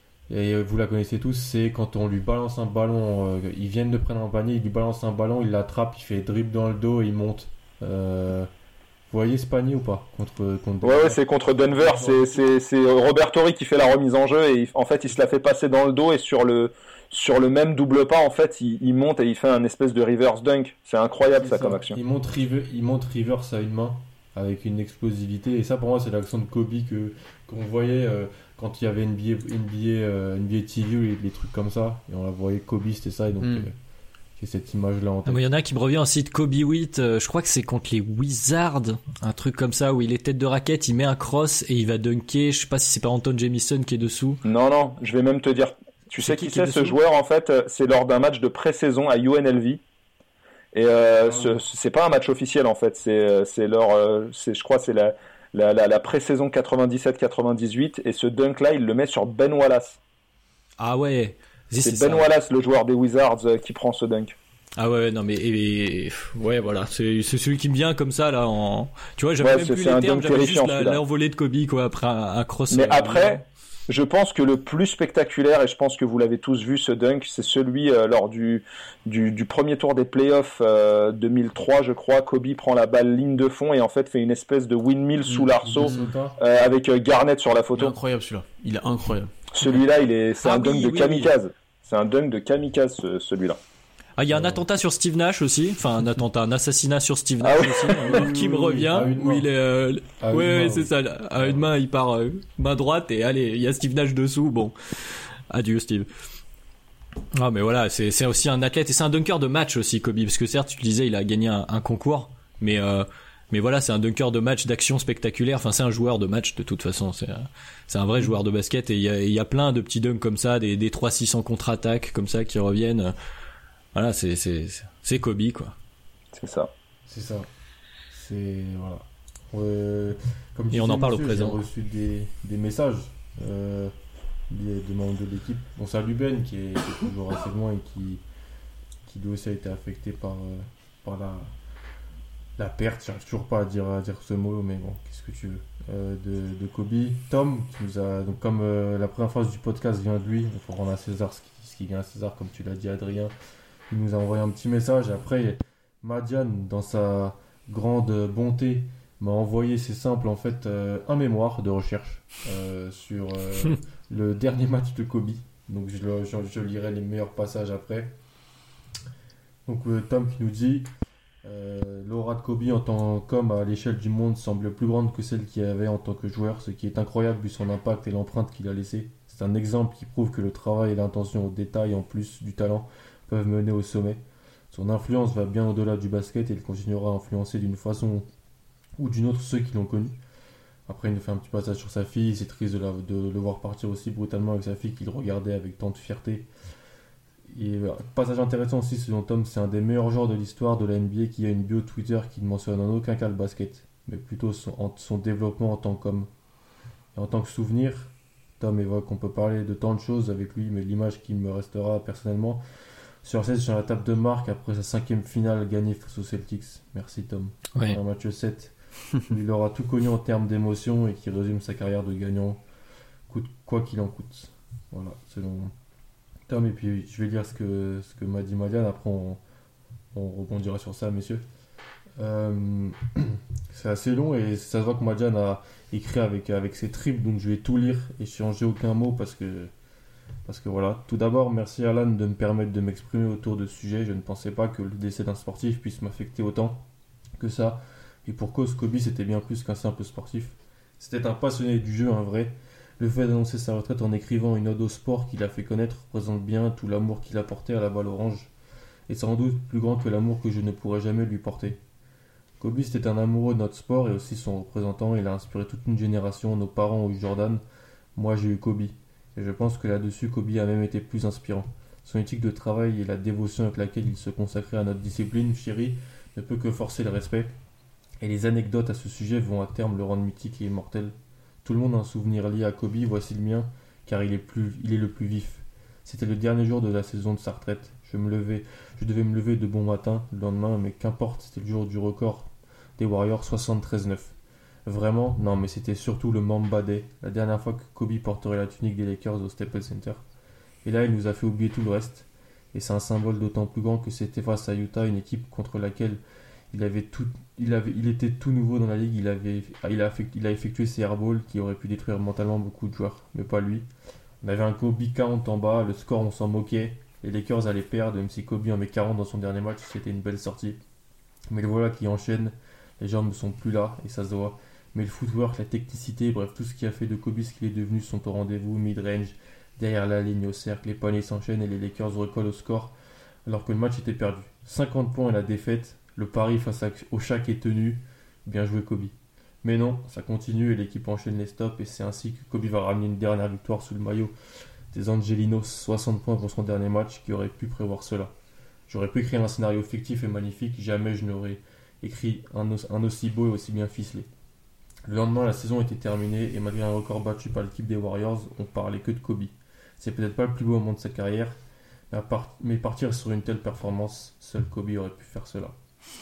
et vous la connaissez tous, c'est quand on lui balance un ballon. Euh, ils viennent de prendre un panier, il lui balance un ballon, il l'attrape, il fait dribble dans le dos et il monte. Euh, vous voyez ce panier ou pas contre, contre Ouais, ouais, c'est contre Denver. C'est, c'est, c'est Robert Horry qui fait la remise en jeu et il- en fait, il se la fait passer dans le dos et sur le, sur le même double pas, en fait, il, il monte et il fait un espèce de reverse dunk. C'est incroyable, ça, ça, comme action. Il monte, river, il monte Rivers à une main avec une explosivité. Et ça, pour moi, c'est l'action de Kobe que, qu'on voyait euh, quand il y avait N B A, N B A, euh, N B A T V ou les, les trucs comme ça. Et on la voyait, Kobe, c'était ça. Et donc, Mm. euh, j'ai cette image-là en Ah, tête. mais il y en a qui me revient aussi de Kobe White, euh, je crois que c'est contre les Wizards, un truc comme ça où il est tête de raquette, il met un cross et il va dunker, je sais pas si c'est pas Anton Jamison qui est dessous. Non, non, je vais même te dire. Tu sais qui qui qui est c'est ce dessous joueur, en fait? euh, C'est lors d'un match de pré-saison à U N L V. Et euh, Ah ce, ouais. c'est pas un match officiel, en fait. C'est, euh, c'est leur, euh, c'est, je crois, c'est la, la, la, la pré-saison quatre-vingt-dix-sept quatre-vingt-dix-huit. Et ce dunk-là, il le met sur Ben Wallace. Ah ouais, si, C'est c'est Ben ça. Wallace, le joueur des Wizards, euh, qui prend ce dunk. Ah ouais, non mais et, et- ouais voilà, c'est c'est celui qui me vient comme ça là en tu vois, j'avais Ouais, même c'est- plus c'est les un termes, dunk j'avais juste terrifiant, la- celui-là. l'envolée de Kobe quoi après un, un cross. Mais euh, après, je pense que le plus spectaculaire, et je pense que vous l'avez tous vu, ce dunk, c'est celui euh, lors du, du, du premier tour des playoffs euh, deux mille trois, je crois. Kobe prend la balle ligne de fond et en fait fait une espèce de windmill sous l'arceau Minnesota. euh, avec euh, Garnett sur la Il est photo. incroyable celui-là. Il est incroyable. Celui-là, il est, c'est Ah un oui, dunk de oui, kamikaze. C'est un dunk de kamikaze, ce- celui-là. Ah, il y a un attentat sur Steve Nash aussi, enfin un attentat, un assassinat sur Steve Ah Nash oui. aussi, euh, qui me Oui, oui, revient à une où main. il est euh, À une ouais, main, ouais, c'est oui. ça, à une main, il part euh, main droite et allez, il y a Steve Nash dessous. Bon. Adieu Steve. Ah mais voilà, c'est c'est aussi un athlète et c'est un dunker de match aussi Kobe parce que certes tu le disais il a gagné un, un concours mais euh, mais voilà c'est un dunker de match d'action spectaculaire, enfin c'est un joueur de match de toute façon, c'est un- c'est un vrai joueur de basket et il y a il y a plein de petits dunks comme ça, des des trois six en contre-attaque comme ça qui reviennent. Voilà, c'est c'est c'est Kobe quoi. C'est ça. C'est ça. C'est. Voilà. Ouais, comme Et disait on en parle au monsieur, présent. J'ai reçu des, des messages euh, des, des membres de l'équipe. Bon, salut Ben qui est, qui est toujours assez loin et qui, qui lui aussi a été affecté par, euh, par la, la perte. J'arrive toujours pas à dire, à dire ce mot, mais bon, qu'est-ce que tu veux. Euh, de, de Kobe. Tom, qui nous a. Donc, comme euh, la première phrase du podcast vient de lui, il faut rendre à César ce qui, ce qui vient à César, comme tu l'as dit, Adrien. Il nous a envoyé un petit message. Et après, Madiane, dans sa grande bonté, m'a envoyé, c'est simple en fait, euh, un mémoire de recherche euh, sur euh, le dernier match de Kobe. Donc je, le- je, je lirai les meilleurs passages après. Donc euh, Tom qui nous dit euh, l'aura de Kobe en tant qu'homme à l'échelle du monde semble plus grande que celle qu'il avait en tant que joueur, ce qui est incroyable vu son impact et l'empreinte qu'il a laissé. C'est un exemple qui prouve que le travail et l'intention au détail en plus du talent peuvent mener au sommet. Son influence va bien au-delà du basket et il continuera à influencer d'une façon ou d'une autre ceux qui l'ont connu. Après, il nous fait un petit passage sur sa fille. C'est triste de, la- de le voir partir aussi brutalement avec sa fille qu'il regardait avec tant de fierté. Et euh, passage intéressant aussi, selon Tom, c'est un des meilleurs joueurs de l'histoire de la N B A qui a une bio Twitter qui ne mentionne en aucun cas le basket, mais plutôt son, en- son développement en tant qu'homme. Et en tant que souvenir, Tom évoque qu'on peut parler de tant de choses avec lui, mais l'image qui me restera personnellement, sur seize sur la table de marque après sa cinquième finale gagnée face aux Celtics. Merci Tom. Ouais. Un match sept où il aura tout connu en termes d'émotion et qui résume sa carrière de gagnant, coûte, quoi qu'il en coûte. Voilà, selon Tom. Et puis je vais lire ce que, ce que m'a dit Madiane, après on, on rebondira sur ça, messieurs. Euh, c'est assez long et ça se voit que Madiane a écrit avec, avec ses tripes, donc je vais tout lire et changer aucun mot parce que. Parce que voilà, tout d'abord, merci Alan de me permettre de m'exprimer autour de ce sujet. Je ne pensais pas que le décès d'un sportif puisse m'affecter autant. que ça. Et pour cause, Kobe c'était bien plus qu'un simple sportif. C'était un passionné du jeu, un vrai. Le fait d'annoncer sa retraite en écrivant une ode au sport qu'il a fait connaître représente bien tout l'amour qu'il a porté à la balle orange, et sans doute plus grand que l'amour que je ne pourrais jamais lui porter. Kobe c'était un amoureux de notre sport et aussi son représentant. Il a inspiré toute une génération. Nos parents ont eu Jordan, moi j'ai eu Kobe. Et je pense que là-dessus, Kobe a même été plus inspirant. Son éthique de travail et la dévotion avec laquelle il se consacrait à notre discipline chérie ne peut que forcer le respect. Et les anecdotes à ce sujet vont à terme le rendre mythique et immortel. Tout le monde a un souvenir lié à Kobe, voici le mien, car il est, plus, il est le plus vif. C'était le dernier jour de la saison de sa retraite. Je me levais, je devais me lever de bon matin le lendemain, mais qu'importe, c'était le jour du record des Warriors, soixante-treize neuf. Vraiment, non, mais c'était surtout le Mamba Day, la dernière fois que Kobe porterait la tunique des Lakers au Staples Center. Et là, il nous a fait oublier tout le reste. Et c'est un symbole d'autant plus grand que c'était face à Utah, une équipe contre laquelle il avait tout, il avait, il était tout nouveau dans la ligue. Il avait, il a, effectué, il a effectué ses airballs qui auraient pu détruire mentalement beaucoup de joueurs, mais pas lui. On avait un Kobe quarante en bas, le score on s'en moquait. Les Lakers allaient perdre, même si Kobe en met quarante dans son dernier match, c'était une belle sortie. Mais le voilà qui enchaîne. Les jambes ne sont plus là et ça se voit. Mais le footwork, la technicité, bref, tout ce qui a fait de Kobe ce qu'il est devenu sont au rendez-vous. Mid-range, derrière la ligne, au cercle, les paniers s'enchaînent et les Lakers recollent au score alors que le match était perdu. cinquante points et la défaite, le pari face au Shaq est tenu. Bien joué Kobe. Mais non, ça continue et l'équipe enchaîne les stops et c'est ainsi que Kobe va ramener une dernière victoire sous le maillot des Angelinos, soixante points pour son dernier match. Qui aurait pu prévoir cela? J'aurais pu écrire un scénario fictif et magnifique, jamais je n'aurais écrit un, un aussi beau et aussi bien ficelé. Le lendemain, la saison était terminée et malgré un record battu par l'équipe des Warriors, on parlait que de Kobe. C'est peut-être pas le plus beau moment de sa carrière, mais, à part, mais partir sur une telle performance, seul Kobe aurait pu faire cela.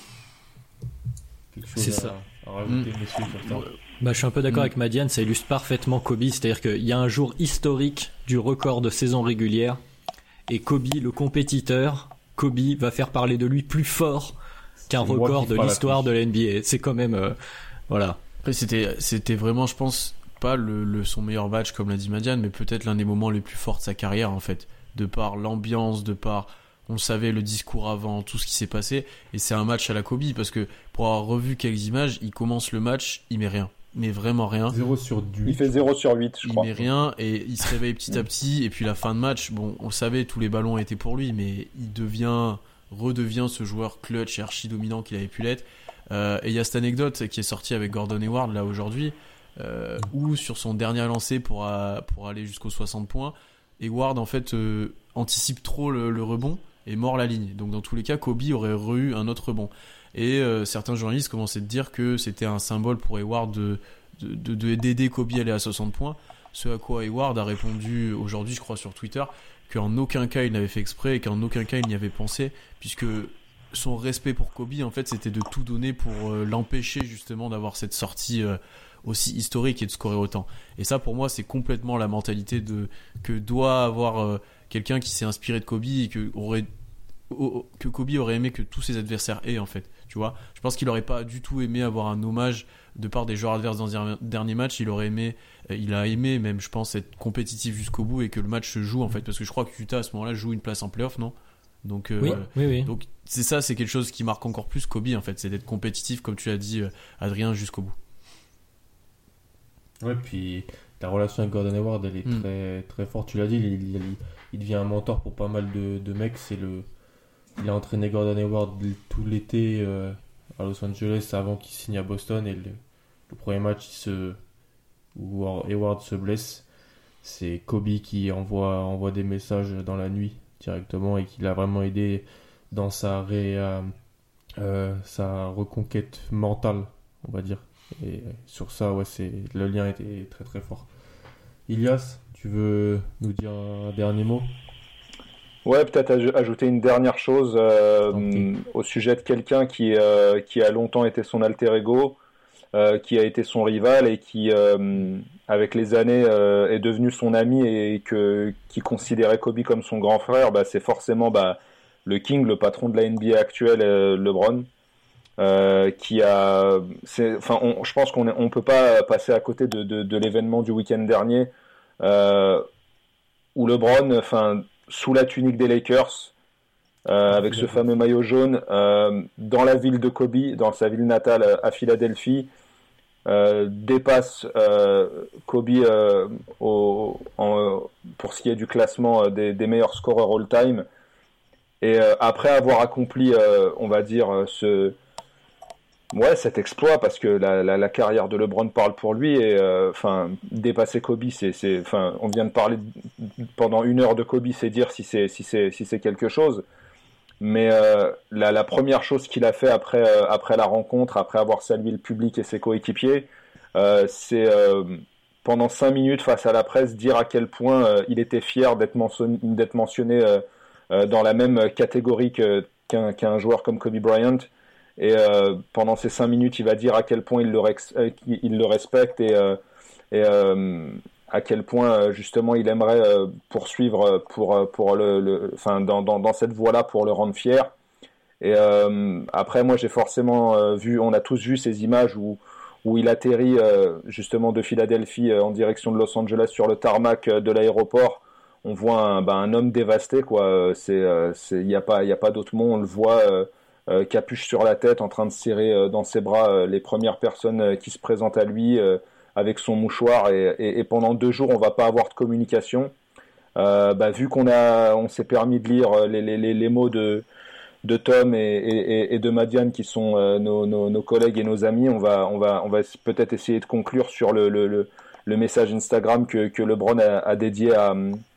Quelque chose C'est à, ça. à rajouter, Mmh. messieurs, sur ça. Bah, je suis un peu d'accord Mm. avec Madiane, ça illustre parfaitement Kobe, c'est-à-dire qu'il y a un jour historique du record de saison régulière, et Kobe, le compétiteur, Kobe va faire parler de lui plus fort qu'un C'est moi record qui de fera la l'histoire fiche. de la N B A. C'est quand même, euh, voilà. Après, c'était, c'était vraiment, je pense, pas le, le, son meilleur match, comme l'a dit Madiane, mais peut-être l'un des moments les plus forts de sa carrière, en fait. De par l'ambiance, de par, on le savait, le discours avant, tout ce qui s'est passé. Et c'est un match à la Kobe, parce que pour avoir revu quelques images, il commence le match, il met rien. Mais vraiment rien. zéro sur huit. Il fait zéro sur huit, je Il crois. met rien et il se réveille petit à petit. Et puis la fin de match, bon, on le savait, tous les ballons étaient pour lui, mais il devient, redevient ce joueur clutch et archi dominant qu'il avait pu l'être. Euh, et il y a cette anecdote qui est sortie avec Gordon Hayward là aujourd'hui, euh, où sur son dernier lancé pour, euh, pour aller jusqu'aux soixante points, Hayward en fait euh, anticipe trop le, le rebond et mord la ligne. Donc dans tous les cas, Kobe aurait eu un autre rebond. Et euh, certains journalistes commençaient à dire que c'était un symbole pour Hayward de, de, de, de, d'aider Kobe à aller à soixante points. Ce à quoi Hayward a répondu aujourd'hui, je crois, sur Twitter, qu'en aucun cas il n'avait fait exprès et qu'en aucun cas il n'y avait pensé, puisque son respect pour Kobe, en fait, c'était de tout donner pour euh, l'empêcher justement d'avoir cette sortie euh, aussi historique et de scorer autant. Et ça, pour moi, c'est complètement la mentalité de que doit avoir euh, quelqu'un qui s'est inspiré de Kobe et que aurait que Kobe aurait aimé que tous ses adversaires aient, en fait, tu vois. Je pense qu'il aurait pas du tout aimé avoir un hommage de part des joueurs adverses dans un dernier match. Il aurait aimé, il a aimé même, je pense, être compétitif jusqu'au bout et que le match se joue, en fait, parce que je crois que Utah à ce moment-là joue une place en playoff, non? Donc, euh, Oui, oui, oui. donc c'est ça, c'est quelque chose qui marque encore plus Kobe, en fait, c'est d'être compétitif, comme tu l'as dit, euh, Adrien, jusqu'au bout. Ouais, puis la relation avec Gordon Hayward, elle est Mm. très, très forte. Tu l'as dit, il, il, il- il devient un mentor pour pas mal de, de mecs. C'est le, il a entraîné Gordon Hayward tout l'été euh, à Los Angeles avant qu'il signe à Boston. Et le, le premier match il se, où Hayward se blesse, c'est Kobe qui envoie, envoie des messages dans la nuit directement et qui l'a vraiment aidé dans sa, ré, euh, euh, sa reconquête mentale, on va dire. Et sur ça, ouais, c'est, le lien était très très fort. Ilias, tu veux nous dire un dernier mot? Ouais, peut-être aj- ajouter une dernière chose euh, Ok. au sujet de quelqu'un qui, euh, qui a longtemps été son alter ego, euh, qui a été son rival et qui, euh, avec les années, euh, est devenu son ami et que, qui considérait Kobe comme son grand frère. Bah, c'est forcément bah, le King, le patron de la N B A actuelle, euh, LeBron. Euh, qui a, c'est, enfin, on, je pense qu'on est, on peut pas passer à côté de, de, de l'événement du week-end dernier euh, où LeBron, enfin, sous la tunique des Lakers, euh, avec ce fameux maillot jaune, euh, dans la ville de Kobe, dans sa ville natale à Philadelphie, euh, dépasse euh, Kobe euh, au, en, pour ce qui est du classement des, des meilleurs scoreurs all-time. Et euh, après avoir accompli, euh, on va dire, ce... Ouais, cet exploit, parce que la, la, la carrière de LeBron parle pour lui, et enfin, euh, dépasser Kobe, c'est, c'est, enfin, on vient de parler de, pendant une heure de Kobe, c'est dire si c'est, si c'est, si c'est quelque chose. Mais euh, la, la première chose qu'il a fait après, euh, après la rencontre, après avoir salué le public et ses coéquipiers, euh, c'est euh, pendant cinq minutes face à la presse dire à quel point euh, il était fier d'être mentionné, d'être mentionné euh, euh, dans la même catégorie que, qu'un, qu'un joueur comme Kobe Bryant. Et euh, pendant ces cinq minutes, il va dire à quel point il le, rex- euh, il le respecte et, euh, et euh, à quel point euh, justement il aimerait euh, poursuivre pour, pour le, le, enfin, dans, dans, dans cette voie-là pour le rendre fier. Et euh, après, moi, j'ai forcément euh, vu, on a tous vu ces images où, où il atterrit euh, justement de Philadelphie euh, en direction de Los Angeles sur le tarmac euh, de l'aéroport. On voit un, bah, un homme dévasté, quoi. C'est, euh, c'est, y a pas, y a pas d'autre mot. On le voit. Euh, Euh, capuche sur la tête, en train de serrer euh, dans ses bras euh, les premières personnes euh, qui se présentent à lui euh, avec son mouchoir, et, et, et pendant deux jours on va pas avoir de communication. Euh, bah, vu qu'on a, on s'est permis de lire les, les, les mots de, de Tom et, et, et de Madiane, qui sont euh, nos, nos, nos collègues et nos amis, on va, on va, on va peut-être essayer de conclure sur le, le, le, le message Instagram que, que LeBron a, a dédié à,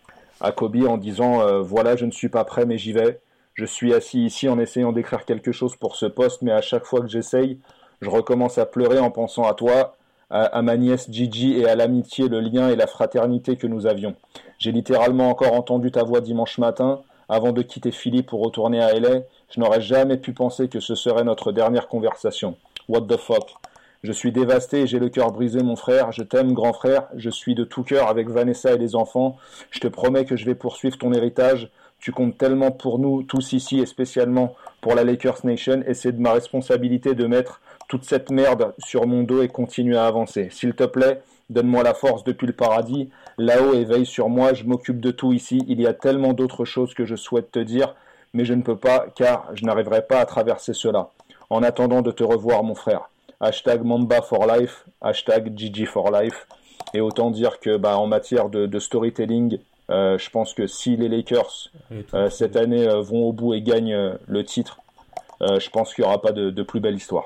à Kobe en disant euh, voilà, je ne suis pas prêt mais j'y vais. Je suis assis ici en essayant d'écrire quelque chose pour ce poste, mais à chaque fois que j'essaye, je recommence à pleurer en pensant à toi, à, à ma nièce Gigi et à l'amitié, le lien et la fraternité que nous avions. J'ai littéralement encore entendu ta voix dimanche matin, avant de quitter Philly pour retourner à L A. Je n'aurais jamais pu penser que ce serait notre dernière conversation. What the fuck? Je suis dévasté et j'ai le cœur brisé, mon frère. Je t'aime, grand frère. Je suis de tout cœur avec Vanessa et les enfants. Je te promets que je vais poursuivre ton héritage. Tu comptes tellement pour nous tous ici et spécialement pour la Lakers Nation, et c'est de ma responsabilité de mettre toute cette merde sur mon dos et continuer à avancer. S'il te plaît, donne-moi la force depuis le paradis, là-haut, et veille sur moi, je m'occupe de tout ici. Il y a tellement d'autres choses que je souhaite te dire, mais je ne peux pas car je n'arriverai pas à traverser cela. En attendant de te revoir, mon frère. Hashtag Mamba for life, hashtag Gigi for life. Et autant dire que bah, en matière de, de storytelling, Euh, je pense que si les Lakers euh, cette année euh, vont au bout et gagnent euh, le titre, euh, je pense qu'il n'y aura pas de, de plus belle histoire.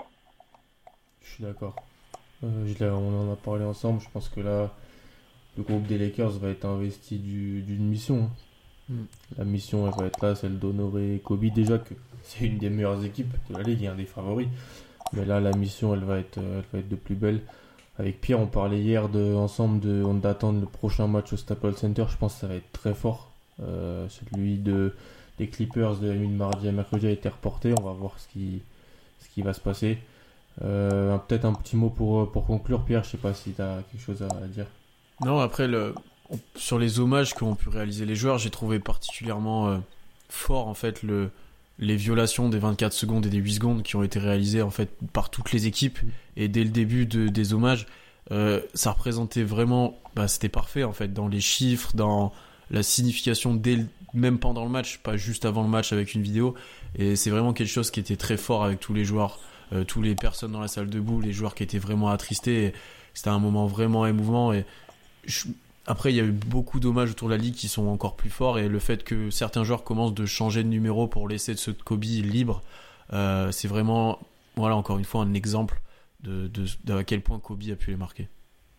Je suis d'accord. Euh, je l'ai- on en a parlé ensemble. Je pense que là, le groupe des Lakers va être investi du- d'une mission. hein. Mm. La mission, elle va être là, celle d'honorer Kobe. Déjà que c'est une des meilleures équipes de la ligue et un des favoris. Mais là, la mission, elle va être, euh, elle va être de plus belle. Avec Pierre, on parlait hier de, ensemble de, on d'attendre le prochain match au Staples Center. Je pense que ça va être très fort. Euh, celui de, des Clippers de la nuit de mardi à mercredi a été reporté. On va voir ce qui, ce qui va se passer. Euh, un- peut-être un petit mot pour, pour conclure, Pierre. Je sais pas si tu as quelque chose à, à dire. Non, après, le, on- sur les hommages qu'ont pu réaliser les joueurs, j'ai trouvé particulièrement euh, fort en fait le, les violations des vingt-quatre secondes et des huit secondes qui ont été réalisées en fait par toutes les équipes. Et dès le début de, des hommages, euh, ça représentait vraiment, bah, c'était parfait en fait dans les chiffres, dans la signification dès le- même pendant le match, pas juste avant le match avec une vidéo. Et c'est vraiment quelque chose qui était très fort avec tous les joueurs, euh, tous les personnes dans la salle debout, les joueurs qui étaient vraiment attristés. Et c'était un moment vraiment émouvant. Et je- après, il y a eu beaucoup d'hommages autour de la ligue qui sont encore plus forts, et le fait que certains joueurs commencent de changer de numéro pour laisser ceux de Kobe libres, euh, c'est vraiment, voilà, encore une fois, un exemple de, de, de à quel point Kobe a pu les marquer.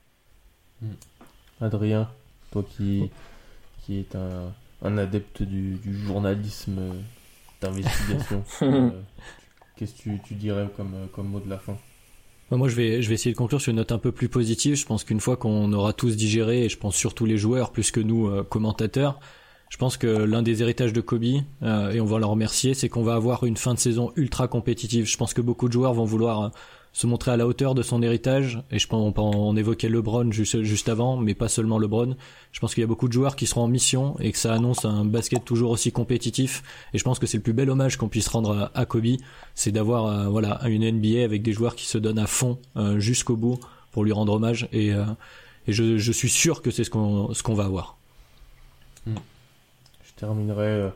Adrien, toi qui, qui est un, un adepte du, du journalisme euh, d'investigation, euh, qu'est-ce que tu, tu dirais comme, euh, comme mot de la fin? Moi, je vais, je vais essayer de conclure sur une note un peu plus positive. Je pense qu'une fois qu'on aura tous digéré, et je pense surtout les joueurs plus que nous, euh, commentateurs, je pense que l'un des héritages de Kobe, euh, et on va leur remercier, c'est qu'on va avoir une fin de saison ultra compétitive. Je pense que beaucoup de joueurs vont vouloir euh, se montrer à la hauteur de son héritage, et je pense on, on évoquait LeBron juste, juste avant, mais pas seulement LeBron. Je pense qu'il y a beaucoup de joueurs qui seront en mission et que ça annonce un basket toujours aussi compétitif, et je pense que c'est le plus bel hommage qu'on puisse rendre à, à Kobe, c'est d'avoir euh, voilà une N B A avec des joueurs qui se donnent à fond euh, jusqu'au bout pour lui rendre hommage, et, euh, et je, je suis sûr que c'est ce qu'on, ce qu'on va avoir. Je terminerai euh,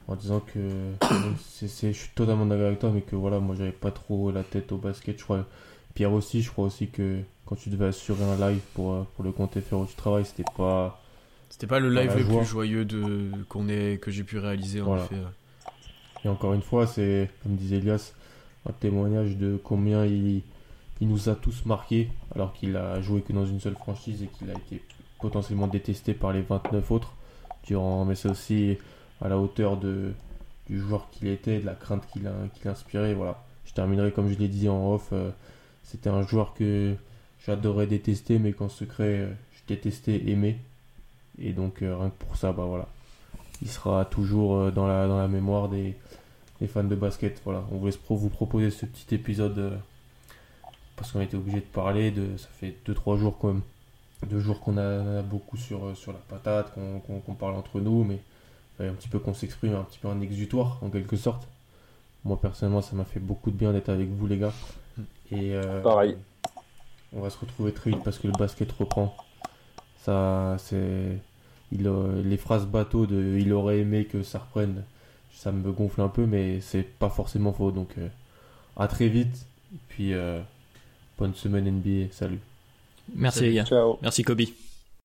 en disant que c'est, c'est, je suis totalement d'accord avec toi, mais que voilà, moi j'avais pas trop la tête au basket. Je crois, Pierre aussi, je crois aussi que quand tu devais assurer un live pour, pour le compte F R où tu travailles, c'était pas. C'était pas le live pas le joie. plus joyeux de, qu'on ait, que j'ai pu réaliser en Voilà. effet. Et encore une fois, c'est, comme disait Elias, un témoignage de combien il, il nous a tous marqués, alors qu'il a joué que dans une seule franchise et qu'il a été potentiellement détesté par les vingt-neuf autres durant, mais c'est aussi à la hauteur de, du joueur qu'il était, de la crainte qu'il a, qu'il inspirait. Voilà. Je terminerai comme je l'ai dit en off, euh, c'était un joueur que j'adorais détester, mais qu'en secret, euh, je détestais aimer. Et donc, euh, rien que pour ça, bah voilà, il sera toujours euh, dans, la, dans la mémoire des, des fans de basket. Voilà. On voulait pro- vous proposer ce petit épisode euh, parce qu'on était obligé de parler. De, ça fait deux trois jours quand même. Deux jours qu'on a, a beaucoup sur, sur la patate, qu'on, qu'on, qu'on parle entre nous, mais un petit peu qu'on s'exprime, un petit peu un exutoire en quelque sorte. Moi personnellement, ça m'a fait beaucoup de bien d'être avec vous les gars. Et euh, Pareil. On va se retrouver très vite parce que le basket reprend. Ça, c'est, il, euh, les phrases bateau de il aurait aimé que ça reprenne, ça me gonfle un peu, mais c'est pas forcément faux. Donc euh, à très vite. Et puis euh, bonne semaine N B A. Salut. Merci les gars. Ciao. Merci Kobe. Man,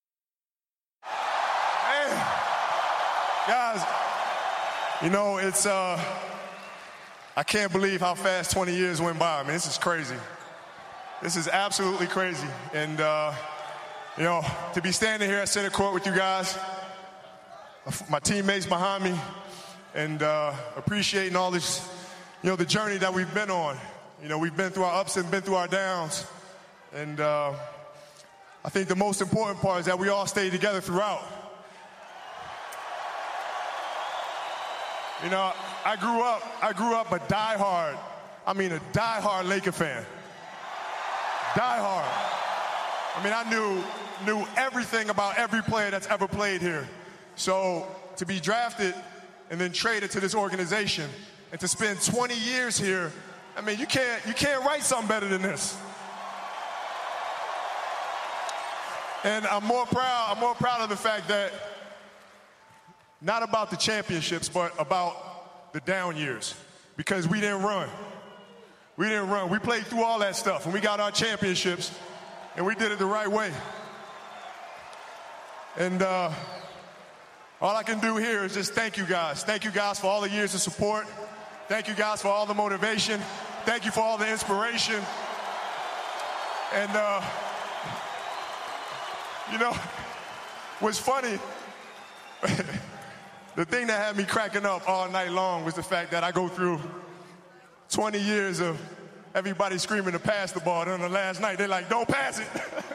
guys, you know, it's, uh, I can't believe how fast twenty years went by. I mean, this is crazy. This is absolutely crazy. And, uh, you know, to be standing here at center court with you guys, my teammates behind me, and uh, appreciating all this, you know, the journey that we've been on. You know, we've been through our ups and been through our downs. And, uh, I think the most important part is that we all stayed together throughout. You know, I grew up, I grew up a diehard, I mean a diehard Laker fan. Diehard. I mean, I knew, knew everything about every player that's ever played here. So to be drafted and then traded to this organization and to spend twenty years here, I mean, you can't, you can't write something better than this. And I'm more proud, I'm more proud of the fact that not about the championships, but about the down years. Because we didn't run. We didn't run. We played through all that stuff and we got our championships and we did it the right way. And uh, all I can do here is just thank you guys. Thank you guys for all the years of support. Thank you guys for all the motivation. Thank you for all the inspiration. And uh, you know, what's funny, the thing that had me cracking up all night long was the fact that I go through twenty years of everybody screaming to pass the ball. And on the last night, they're like, don't pass it.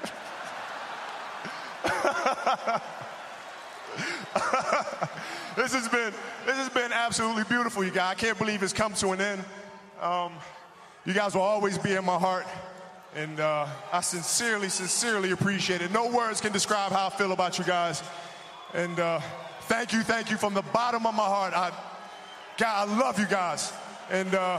This has been, this has been absolutely beautiful, you guys. I can't believe it's come to an end. Um, you guys will always be in my heart. And uh, I sincerely, sincerely appreciate it. No words can describe how I feel about you guys. And uh, thank you, thank you from the bottom of my heart. I, God, I love you guys. And uh,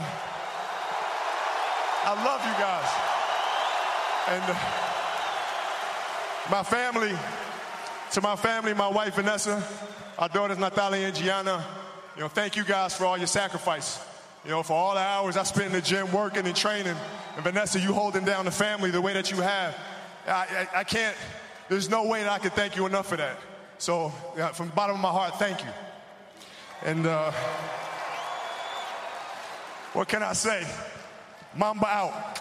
I love you guys. And uh, my family, to my family, my wife Vanessa, our daughters Natalia and Gianna, you know, thank you guys for all your sacrifice. You know, for all the hours I spent in the gym working and training. And Vanessa, you holding down the family the way that you have. I, I, I can't, there's no way that I can thank you enough for that. So, yeah, from the bottom of my heart, thank you. And uh, what can I say? Mamba out.